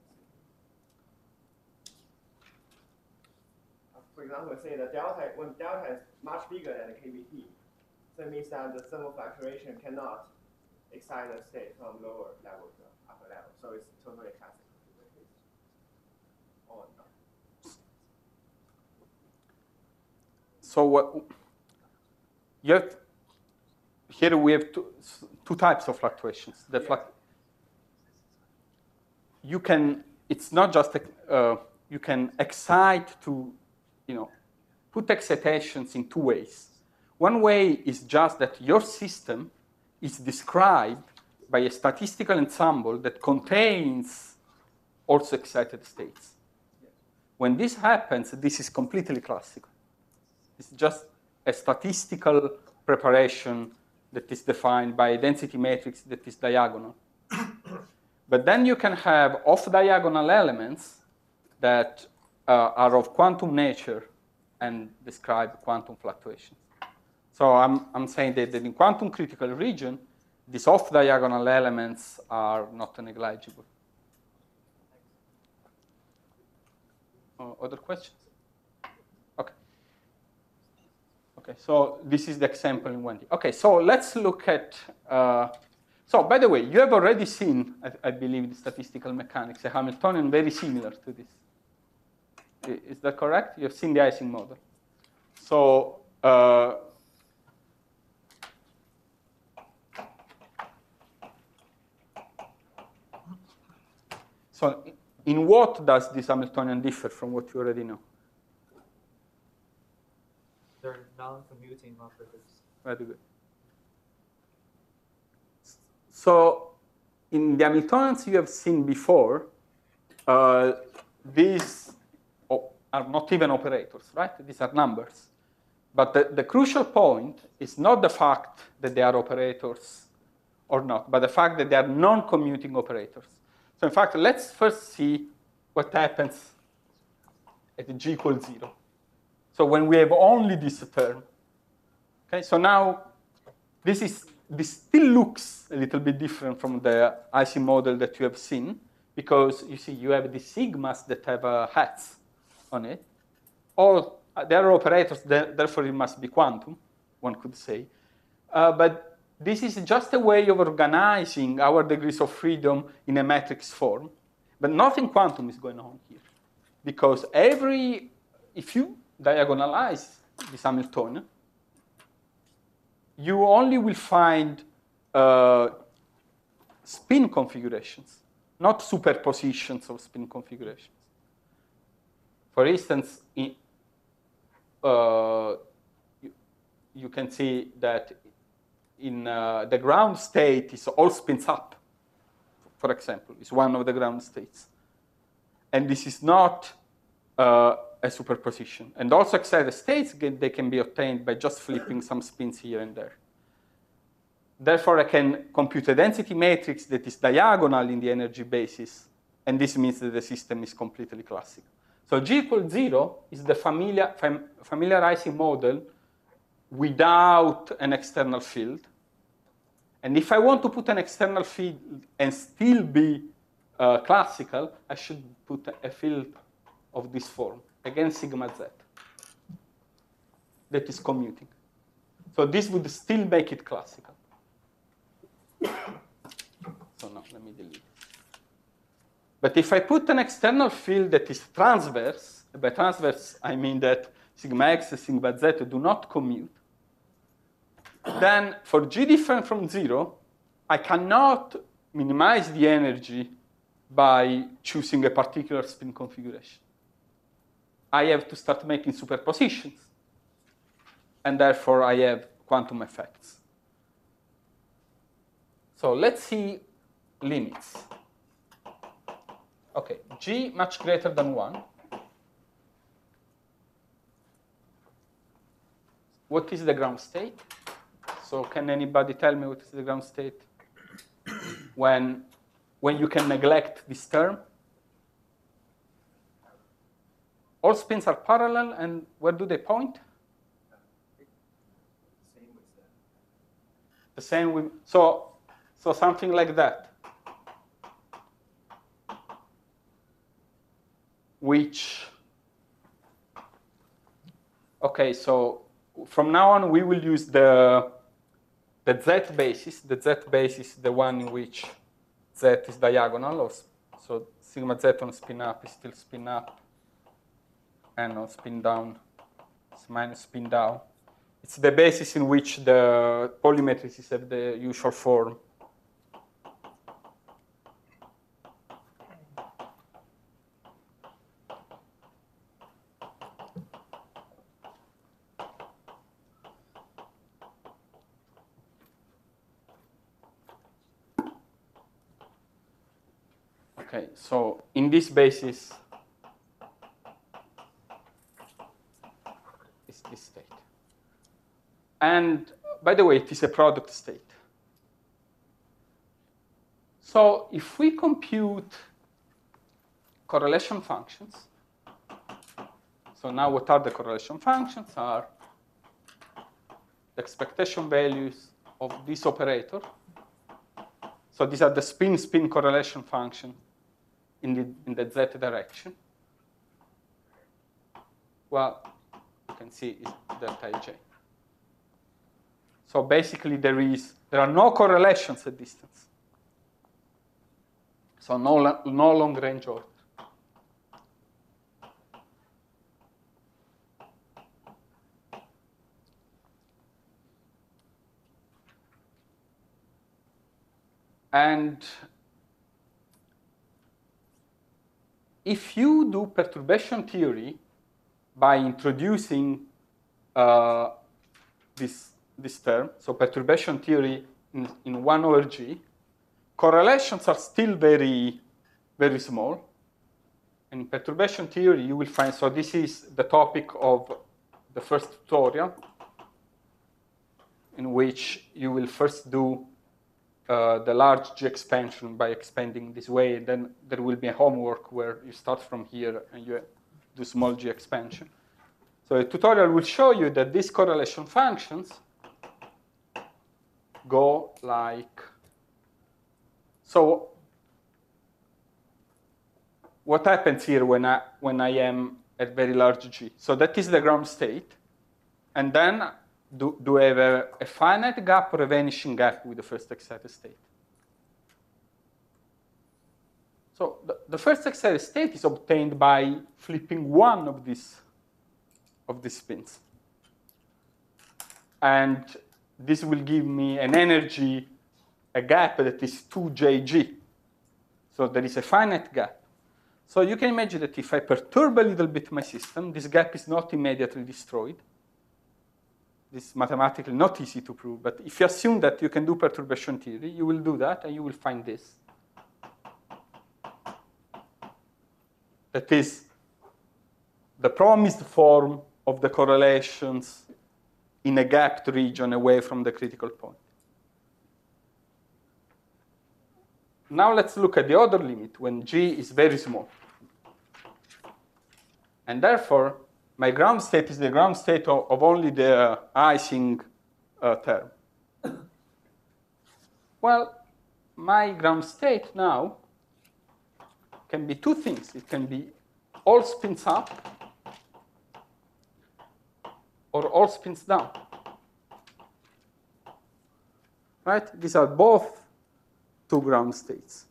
For example, say the delta, when delta is much bigger than the K B T, so it means that the thermal fluctuation cannot excite the state from lower level to upper level. So it's totally classical. Or not. So what you have, here we have two, two types of fluctuations. The Yeah. fluc you can, it's not just, uh, you can excite to, you know, put excitations in two ways. One way is just that your system is described by a statistical ensemble that contains also excited states. When this happens, this is completely classical. It's just a statistical preparation that is defined by a density matrix that is diagonal. But then you can have off-diagonal elements that uh, are of quantum nature and describe quantum fluctuations. So I'm, I'm saying that, that in quantum critical region, these off-diagonal elements are not negligible. Uh, other questions? Okay. Okay, so this is the example in one D. Okay, so let's look at, uh, so by the way, you have already seen, I, I believe, in statistical mechanics, a Hamiltonian very similar to this. Is that correct? You have seen the Ising model. So, uh, so in what does this Hamiltonian differ from what you already know? They're non-commuting operators. Very good. So in the Hamiltonians you have seen before, uh, these are not even operators, right? These are numbers. But the, the crucial point is not the fact that they are operators or not, but the fact that they are non-commuting operators. So in fact, let's first see what happens at g equals zero. So when we have only this term. Okay, so now this is this still looks a little bit different from the Ising model that you have seen, because you see you have the sigmas that have uh, hats on it. All uh, they are operators, therefore it must be quantum, one could say. Uh, but this is just a way of organizing our degrees of freedom in a matrix form. But nothing quantum is going on here, because every if you diagonalize this Hamiltonian, you only will find uh, spin configurations, not superpositions of spin configurations. For instance, in, uh, you, you can see that in uh, the ground state is all spins up, for example, is one of the ground states. And this is not uh, a superposition. And also excited states, they can be obtained by just flipping some spins here and there. Therefore, I can compute a density matrix that is diagonal in the energy basis, and this means that the system is completely classical. So G equals zero is the familiar, fam, familiar Ising model without an external field. And if I want to put an external field and still be uh, classical, I should put a field of this form, again sigma z, that is commuting. So this would still make it classical. So now let me delete it. But if I put an external field that is transverse, by transverse I mean that sigma x and sigma z do not commute, then for G different from zero, I cannot minimize the energy by choosing a particular spin configuration. I have to start making superpositions. and therefore I have quantum effects. So let's see limits. Okay, G much greater than one. What is the ground state? So can anybody tell me what is the ground state when, when you can neglect this term? All spins are parallel, and where do they point? Same with the The same with, so, so something like that. Which, okay, so from now on we will use the, the Z basis. The Z basis is the one in which Z is diagonal, or, so sigma Z on spin up is still spin up, and on spin down is minus spin down. It's the basis in which the polymatrices have the usual form. Okay, so in this basis is this state. And by the way, it is a product state. So if we compute correlation functions, so now what are the correlation functions? Are the expectation values of this operator. So these are the spin-spin correlation function in the, in the Z direction. Well, you can see it's delta I J. So basically there is, there are no correlations at distance. So no, no long range order. And if you do perturbation theory by introducing uh, this, this term, so perturbation theory in, in one over G, correlations are still very, very small. And in perturbation theory, you will find, so this is the topic of the first tutorial, in which you will first do Uh, the large G expansion by expanding this way. Then there will be a homework where you start from here and you do small G expansion. So the tutorial will show you that these correlation functions go like, so what happens here when I, when I am at very large G? So that is the ground state. And then Do, do I have a, a finite gap or a vanishing gap with the first excited state? So the, the first excited state is obtained by flipping one of these of these spins. And this will give me an energy, a gap that is two J G. So there is a finite gap. So you can imagine that if I perturb a little bit my system, this gap is not immediately destroyed. This is mathematically not easy to prove, but if you assume that you can do perturbation theory, you will do that and you will find this. That is the promised form of the correlations in a gapped region away from the critical point. Now let's look at the other limit when G is very small. And therefore, my ground state is the ground state of, of only the uh, Ising uh, term. Well, my ground state now can be two things. It can be all spins up or all spins down. Right? These are both two ground states.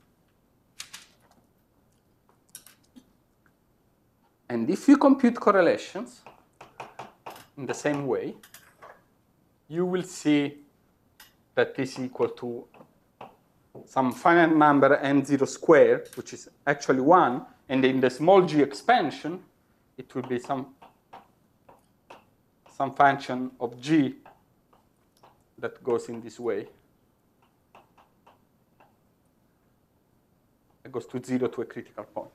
And if you compute correlations in the same way, you will see that this is equal to some finite number n zero squared, which is actually one. And in the small g expansion, it will be some some function of G that goes in this way. It goes to zero to a critical point.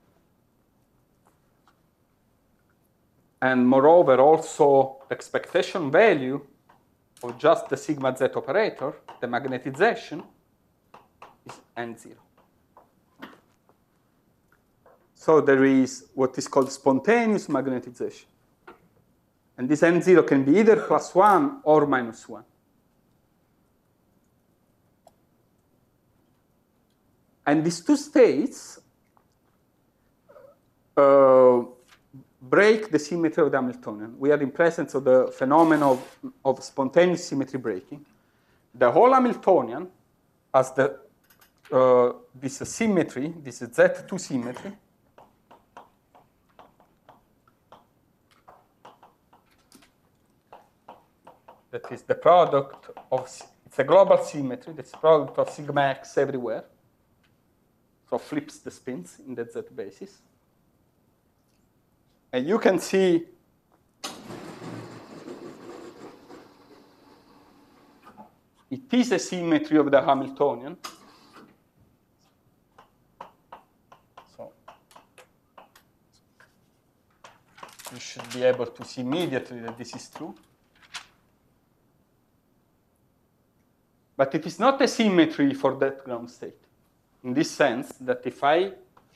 And moreover, also the expectation value of just the sigma z operator, the magnetization, is n zero. So there is what is called spontaneous magnetization. And this n zero can be either plus one or minus one. And these two states uh, break the symmetry of the Hamiltonian. We are in presence of the phenomenon of, of spontaneous symmetry breaking. The whole Hamiltonian has the, uh, this symmetry, this Z two symmetry, that is the product of, it's a global symmetry, that's the product of sigma x everywhere. So flips the spins in the Z basis. And you can see it is a symmetry of the Hamiltonian. So you should be able to see immediately that this is true. But it is not a symmetry for that ground state, in this sense that if I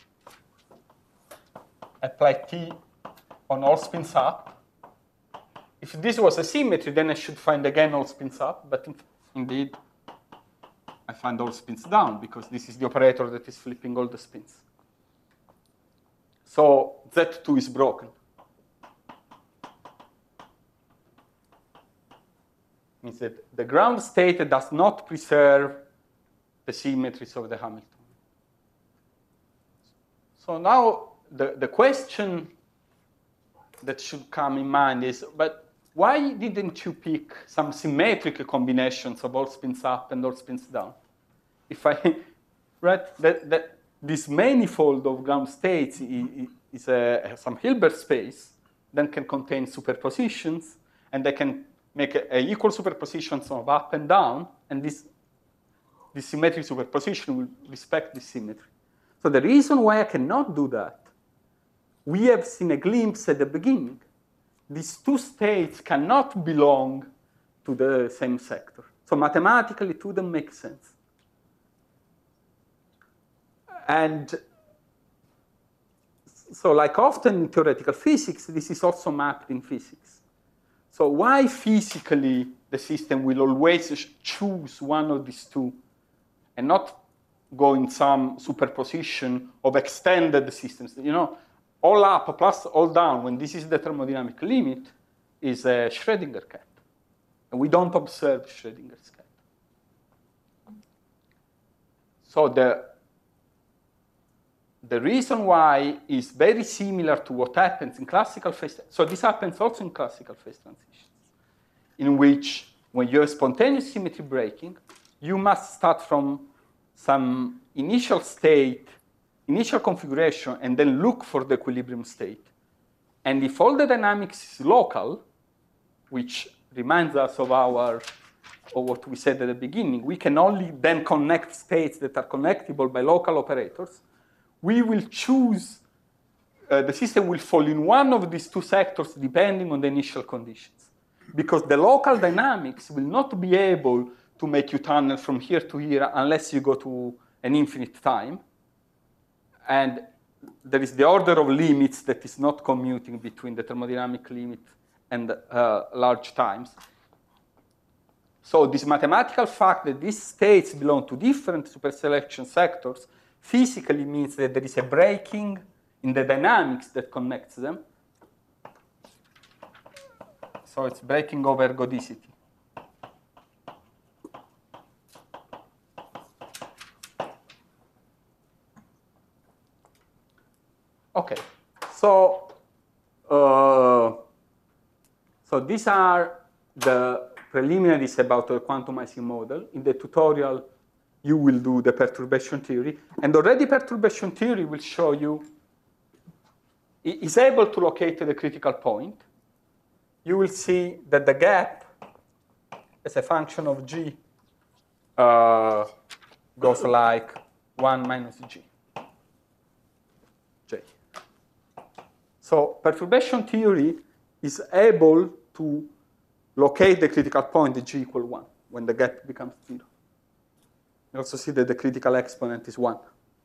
apply T on all spins up, if this was a symmetry, then I should find again all spins up, but in, indeed, I find all spins down, because this is the operator that is flipping all the spins. So Z two is broken. Means that the ground state does not preserve the symmetries of the Hamiltonian. So now the, the question that should come in mind is, but why didn't you pick some symmetric combinations of all spins up and all spins down? If I, right, that, that this manifold of ground states is a, some Hilbert space, then can contain superpositions, and they can make a, a equal superpositions of up and down, and this, this symmetric superposition will respect this symmetry. So the reason why I cannot do that, we have seen a glimpse at the beginning. These two states cannot belong to the same sector. So mathematically, two of them make sense. And so like often in theoretical physics, this is also mapped in physics. So why physically the system will always choose one of these two and not go in some superposition of extended systems? You know, all up plus all down, when this is the thermodynamic limit, is a Schrödinger cat. And we don't observe Schrödinger's cat. So the, the reason why is very similar to what happens in classical phase. So this happens also in classical phase transitions, in which when you have spontaneous symmetry breaking, you must start from some initial state, initial configuration, and then look for the equilibrium state. And if all the dynamics is local, which reminds us of our, of what we said at the beginning, we can only then connect states that are connectable by local operators. We will choose, uh, the system will fall in one of these two sectors depending on the initial conditions. Because the local dynamics will not be able to make you tunnel from here to here unless you go to an infinite time. And there is the order of limits that is not commuting between the thermodynamic limit and uh, large times. So this mathematical fact that these states belong to different superselection sectors physically means that there is a breaking in the dynamics that connects them. So it's breaking over ergodicity. Okay, so uh, so these are the preliminaries about the quantumizing model. In the tutorial, you will do the perturbation theory, and already perturbation theory will show you it is able to locate the critical point, you will see that the gap as a function of G uh, goes like one minus G, J. So perturbation theory is able to locate the critical point at G equal one when the gap becomes zero. You also see that the critical exponent is one.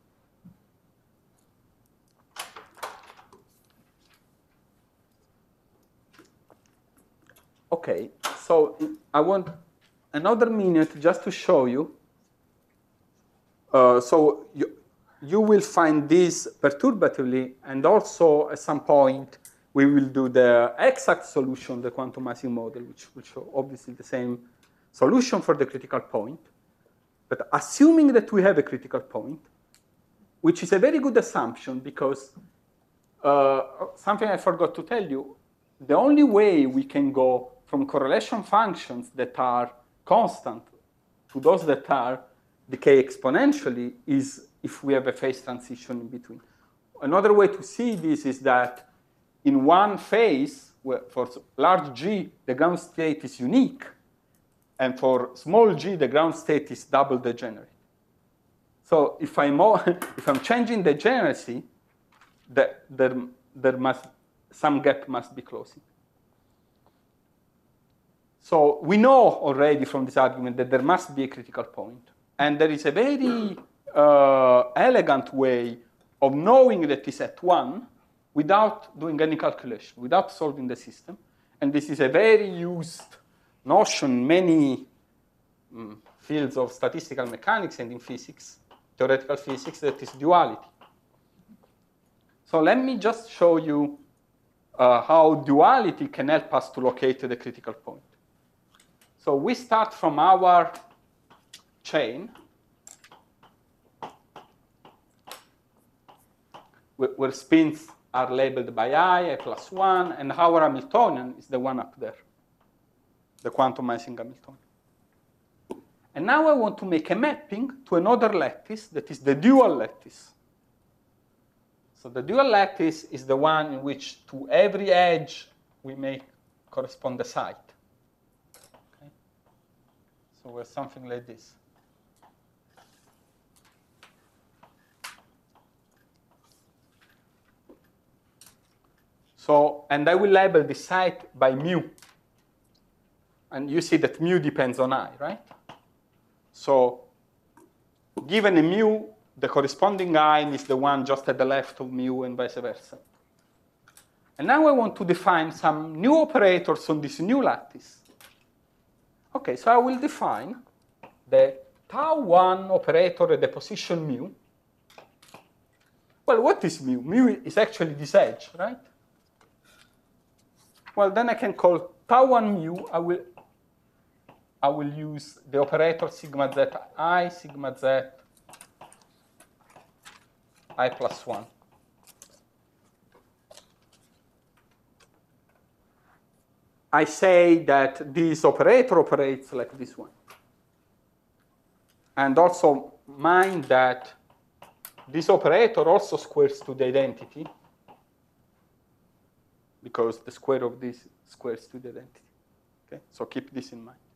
Okay, so I want another minute just to show you. Uh, so you, you will find this perturbatively, and also at some point we will do the exact solution of the quantumizing model, which will show obviously the same solution for the critical point. But assuming that we have a critical point, which is a very good assumption because uh, something I forgot to tell you, the only way we can go from correlation functions that are constant to those that are decay exponentially is if we have a phase transition in between. Another way to see this is that in one phase, where for large G, the ground state is unique, and for small g, the ground state is double degenerate. So if I'm, if I'm changing degeneracy, the, there, there must, some gap must be closing. So we know already from this argument that there must be a critical point. And there is a very uh, elegant way of knowing that it's at one without doing any calculation, without solving the system. And this is a very used notion in many um, fields of statistical mechanics and in physics, theoretical physics, that is duality. So let me just show you uh, how duality can help us to locate the critical point. So we start from our chain, where spins are labeled by I, I plus one, and our Hamiltonian is the one up there, the quantumizing Hamiltonian. And now I want to make a mapping to another lattice that is the dual lattice. So the dual lattice is the one in which to every edge we make correspond the site. Okay? So we're something like this. So, and I will label the site by mu. And you see that mu depends on I, right? So given a mu, the corresponding I is the one just at the left of mu and vice versa. And now I want to define some new operators on this new lattice. Okay, so I will define the tau one operator at the position mu. Well, what is mu? Mu is actually this edge, right? Well, then I can call tau one mu, I will, I will use the operator sigma z I, sigma z I plus one. I say that this operator operates like this one. And also mind that this operator also squares to the identity, because the square of this squares to the identity. Okay? So keep this in mind.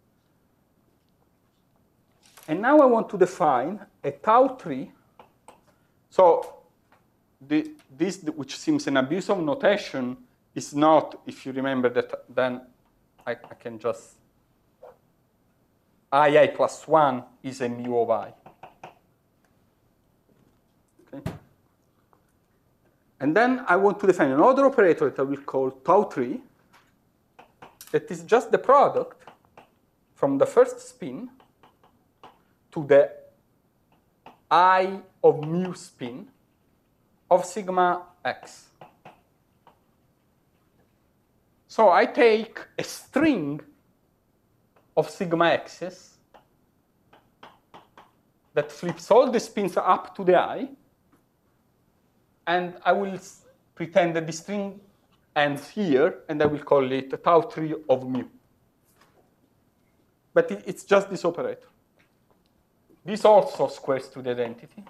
And now I want to define a tau three. So the, this, which seems an abuse of notation, is not, if you remember that, then I, I can just, I, I plus one is a mu of I. Okay? And then I want to define another operator that I will call tau three, that is just the product from the first spin to the I of mu spin of sigma x. So I take a string of sigma x's that flips all the spins up to the I, and I will pretend that the string ends here, and I will call it tau three of mu. But it, it's just this operator. This also squares to the identity.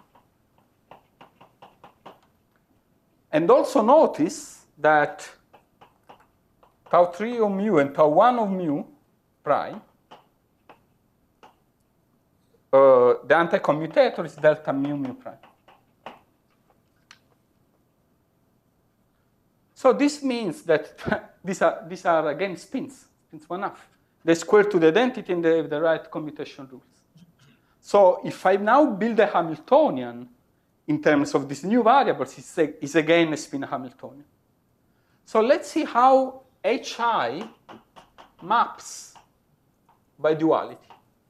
And also notice that tau three of mu and tau one of mu prime, uh, the anti-commutator is delta mu mu prime. So this means that these are, these are again spins, spins one half. They square to the identity and they have the right commutation rules. So if I now build a Hamiltonian in terms of these new variables, it's, a, it's again a spin Hamiltonian. So let's see how Hi maps by duality.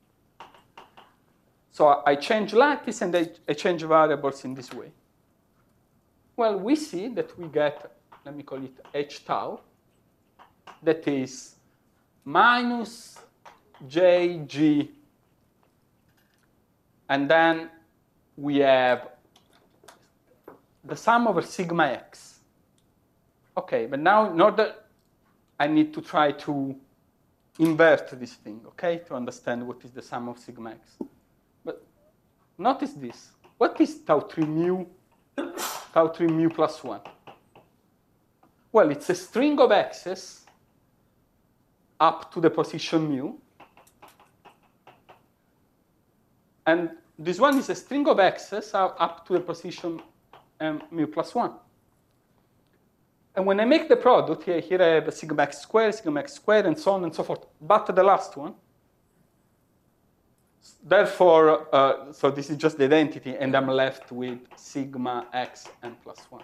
So I change lattice and I, I change variables in this way. Well, we see that we get, let me call it H tau, that is minus J G, and then we have the sum over sigma x. Okay, but now in order, I need to try to invert this thing, okay, to understand what is the sum of sigma x. But notice this. What is tau three mu, tau three mu plus one? Well, it's a string of x's up to the position mu. And this one is a string of x's up to the position um, mu plus one. And when I make the product, here, here I have a sigma x squared, sigma x squared, and so on and so forth. But the last one, therefore, uh, so this is just the identity, and I'm left with sigma x n plus one.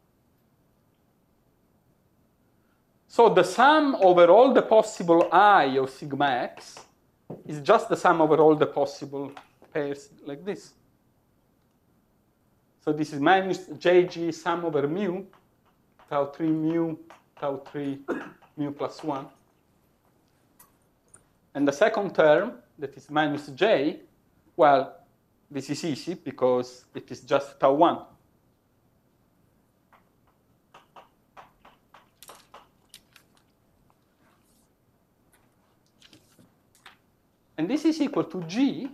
So the sum over all the possible I of sigma x is just the sum over all the possible pairs like this. So this is minus jg sum over mu, tau three mu, tau three mu plus one. And the second term, that is minus j, well, this is easy because it is just tau one. And this is equal to g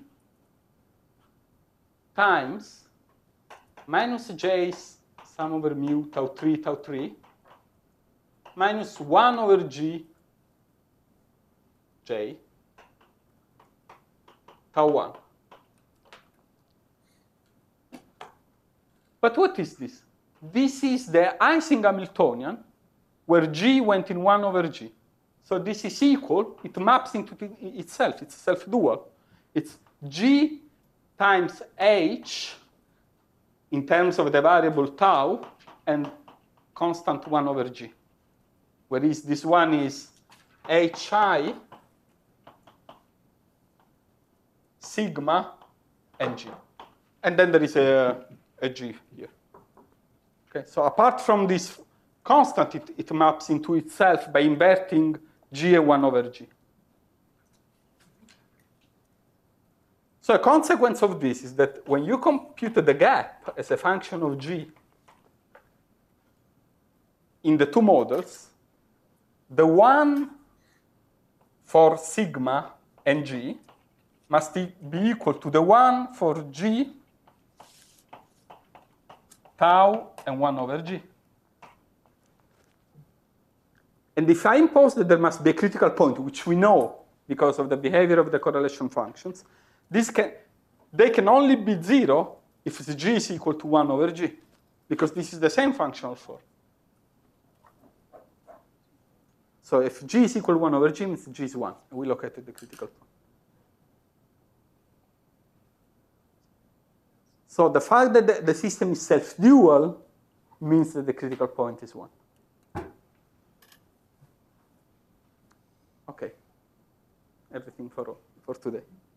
times minus j's sum over mu, tau three, tau three, minus one over g, j, tau one. But what is this? This is the Ising Hamiltonian where g went in one over g. So this is equal, it maps into itself, it's self-dual. It's g times h in terms of the variable tau and constant one over g. Whereas this one is hi sigma and g. And then there is a, a g here. Okay, so apart from this constant, it, it maps into itself by inverting g and one over g. So a consequence of this is that when you compute the gap as a function of g in the two models, the one for sigma and g must be equal to the one for g, tau, and one over g. And if I impose that there must be a critical point, which we know because of the behavior of the correlation functions, this can, they can only be zero if g is equal to one over g, because this is the same functional form. So if g is equal to one over g, means g is one. And we located the critical point. So the fact that the, the system is self-dual means that the critical point is one. Okay. Everything for, for today.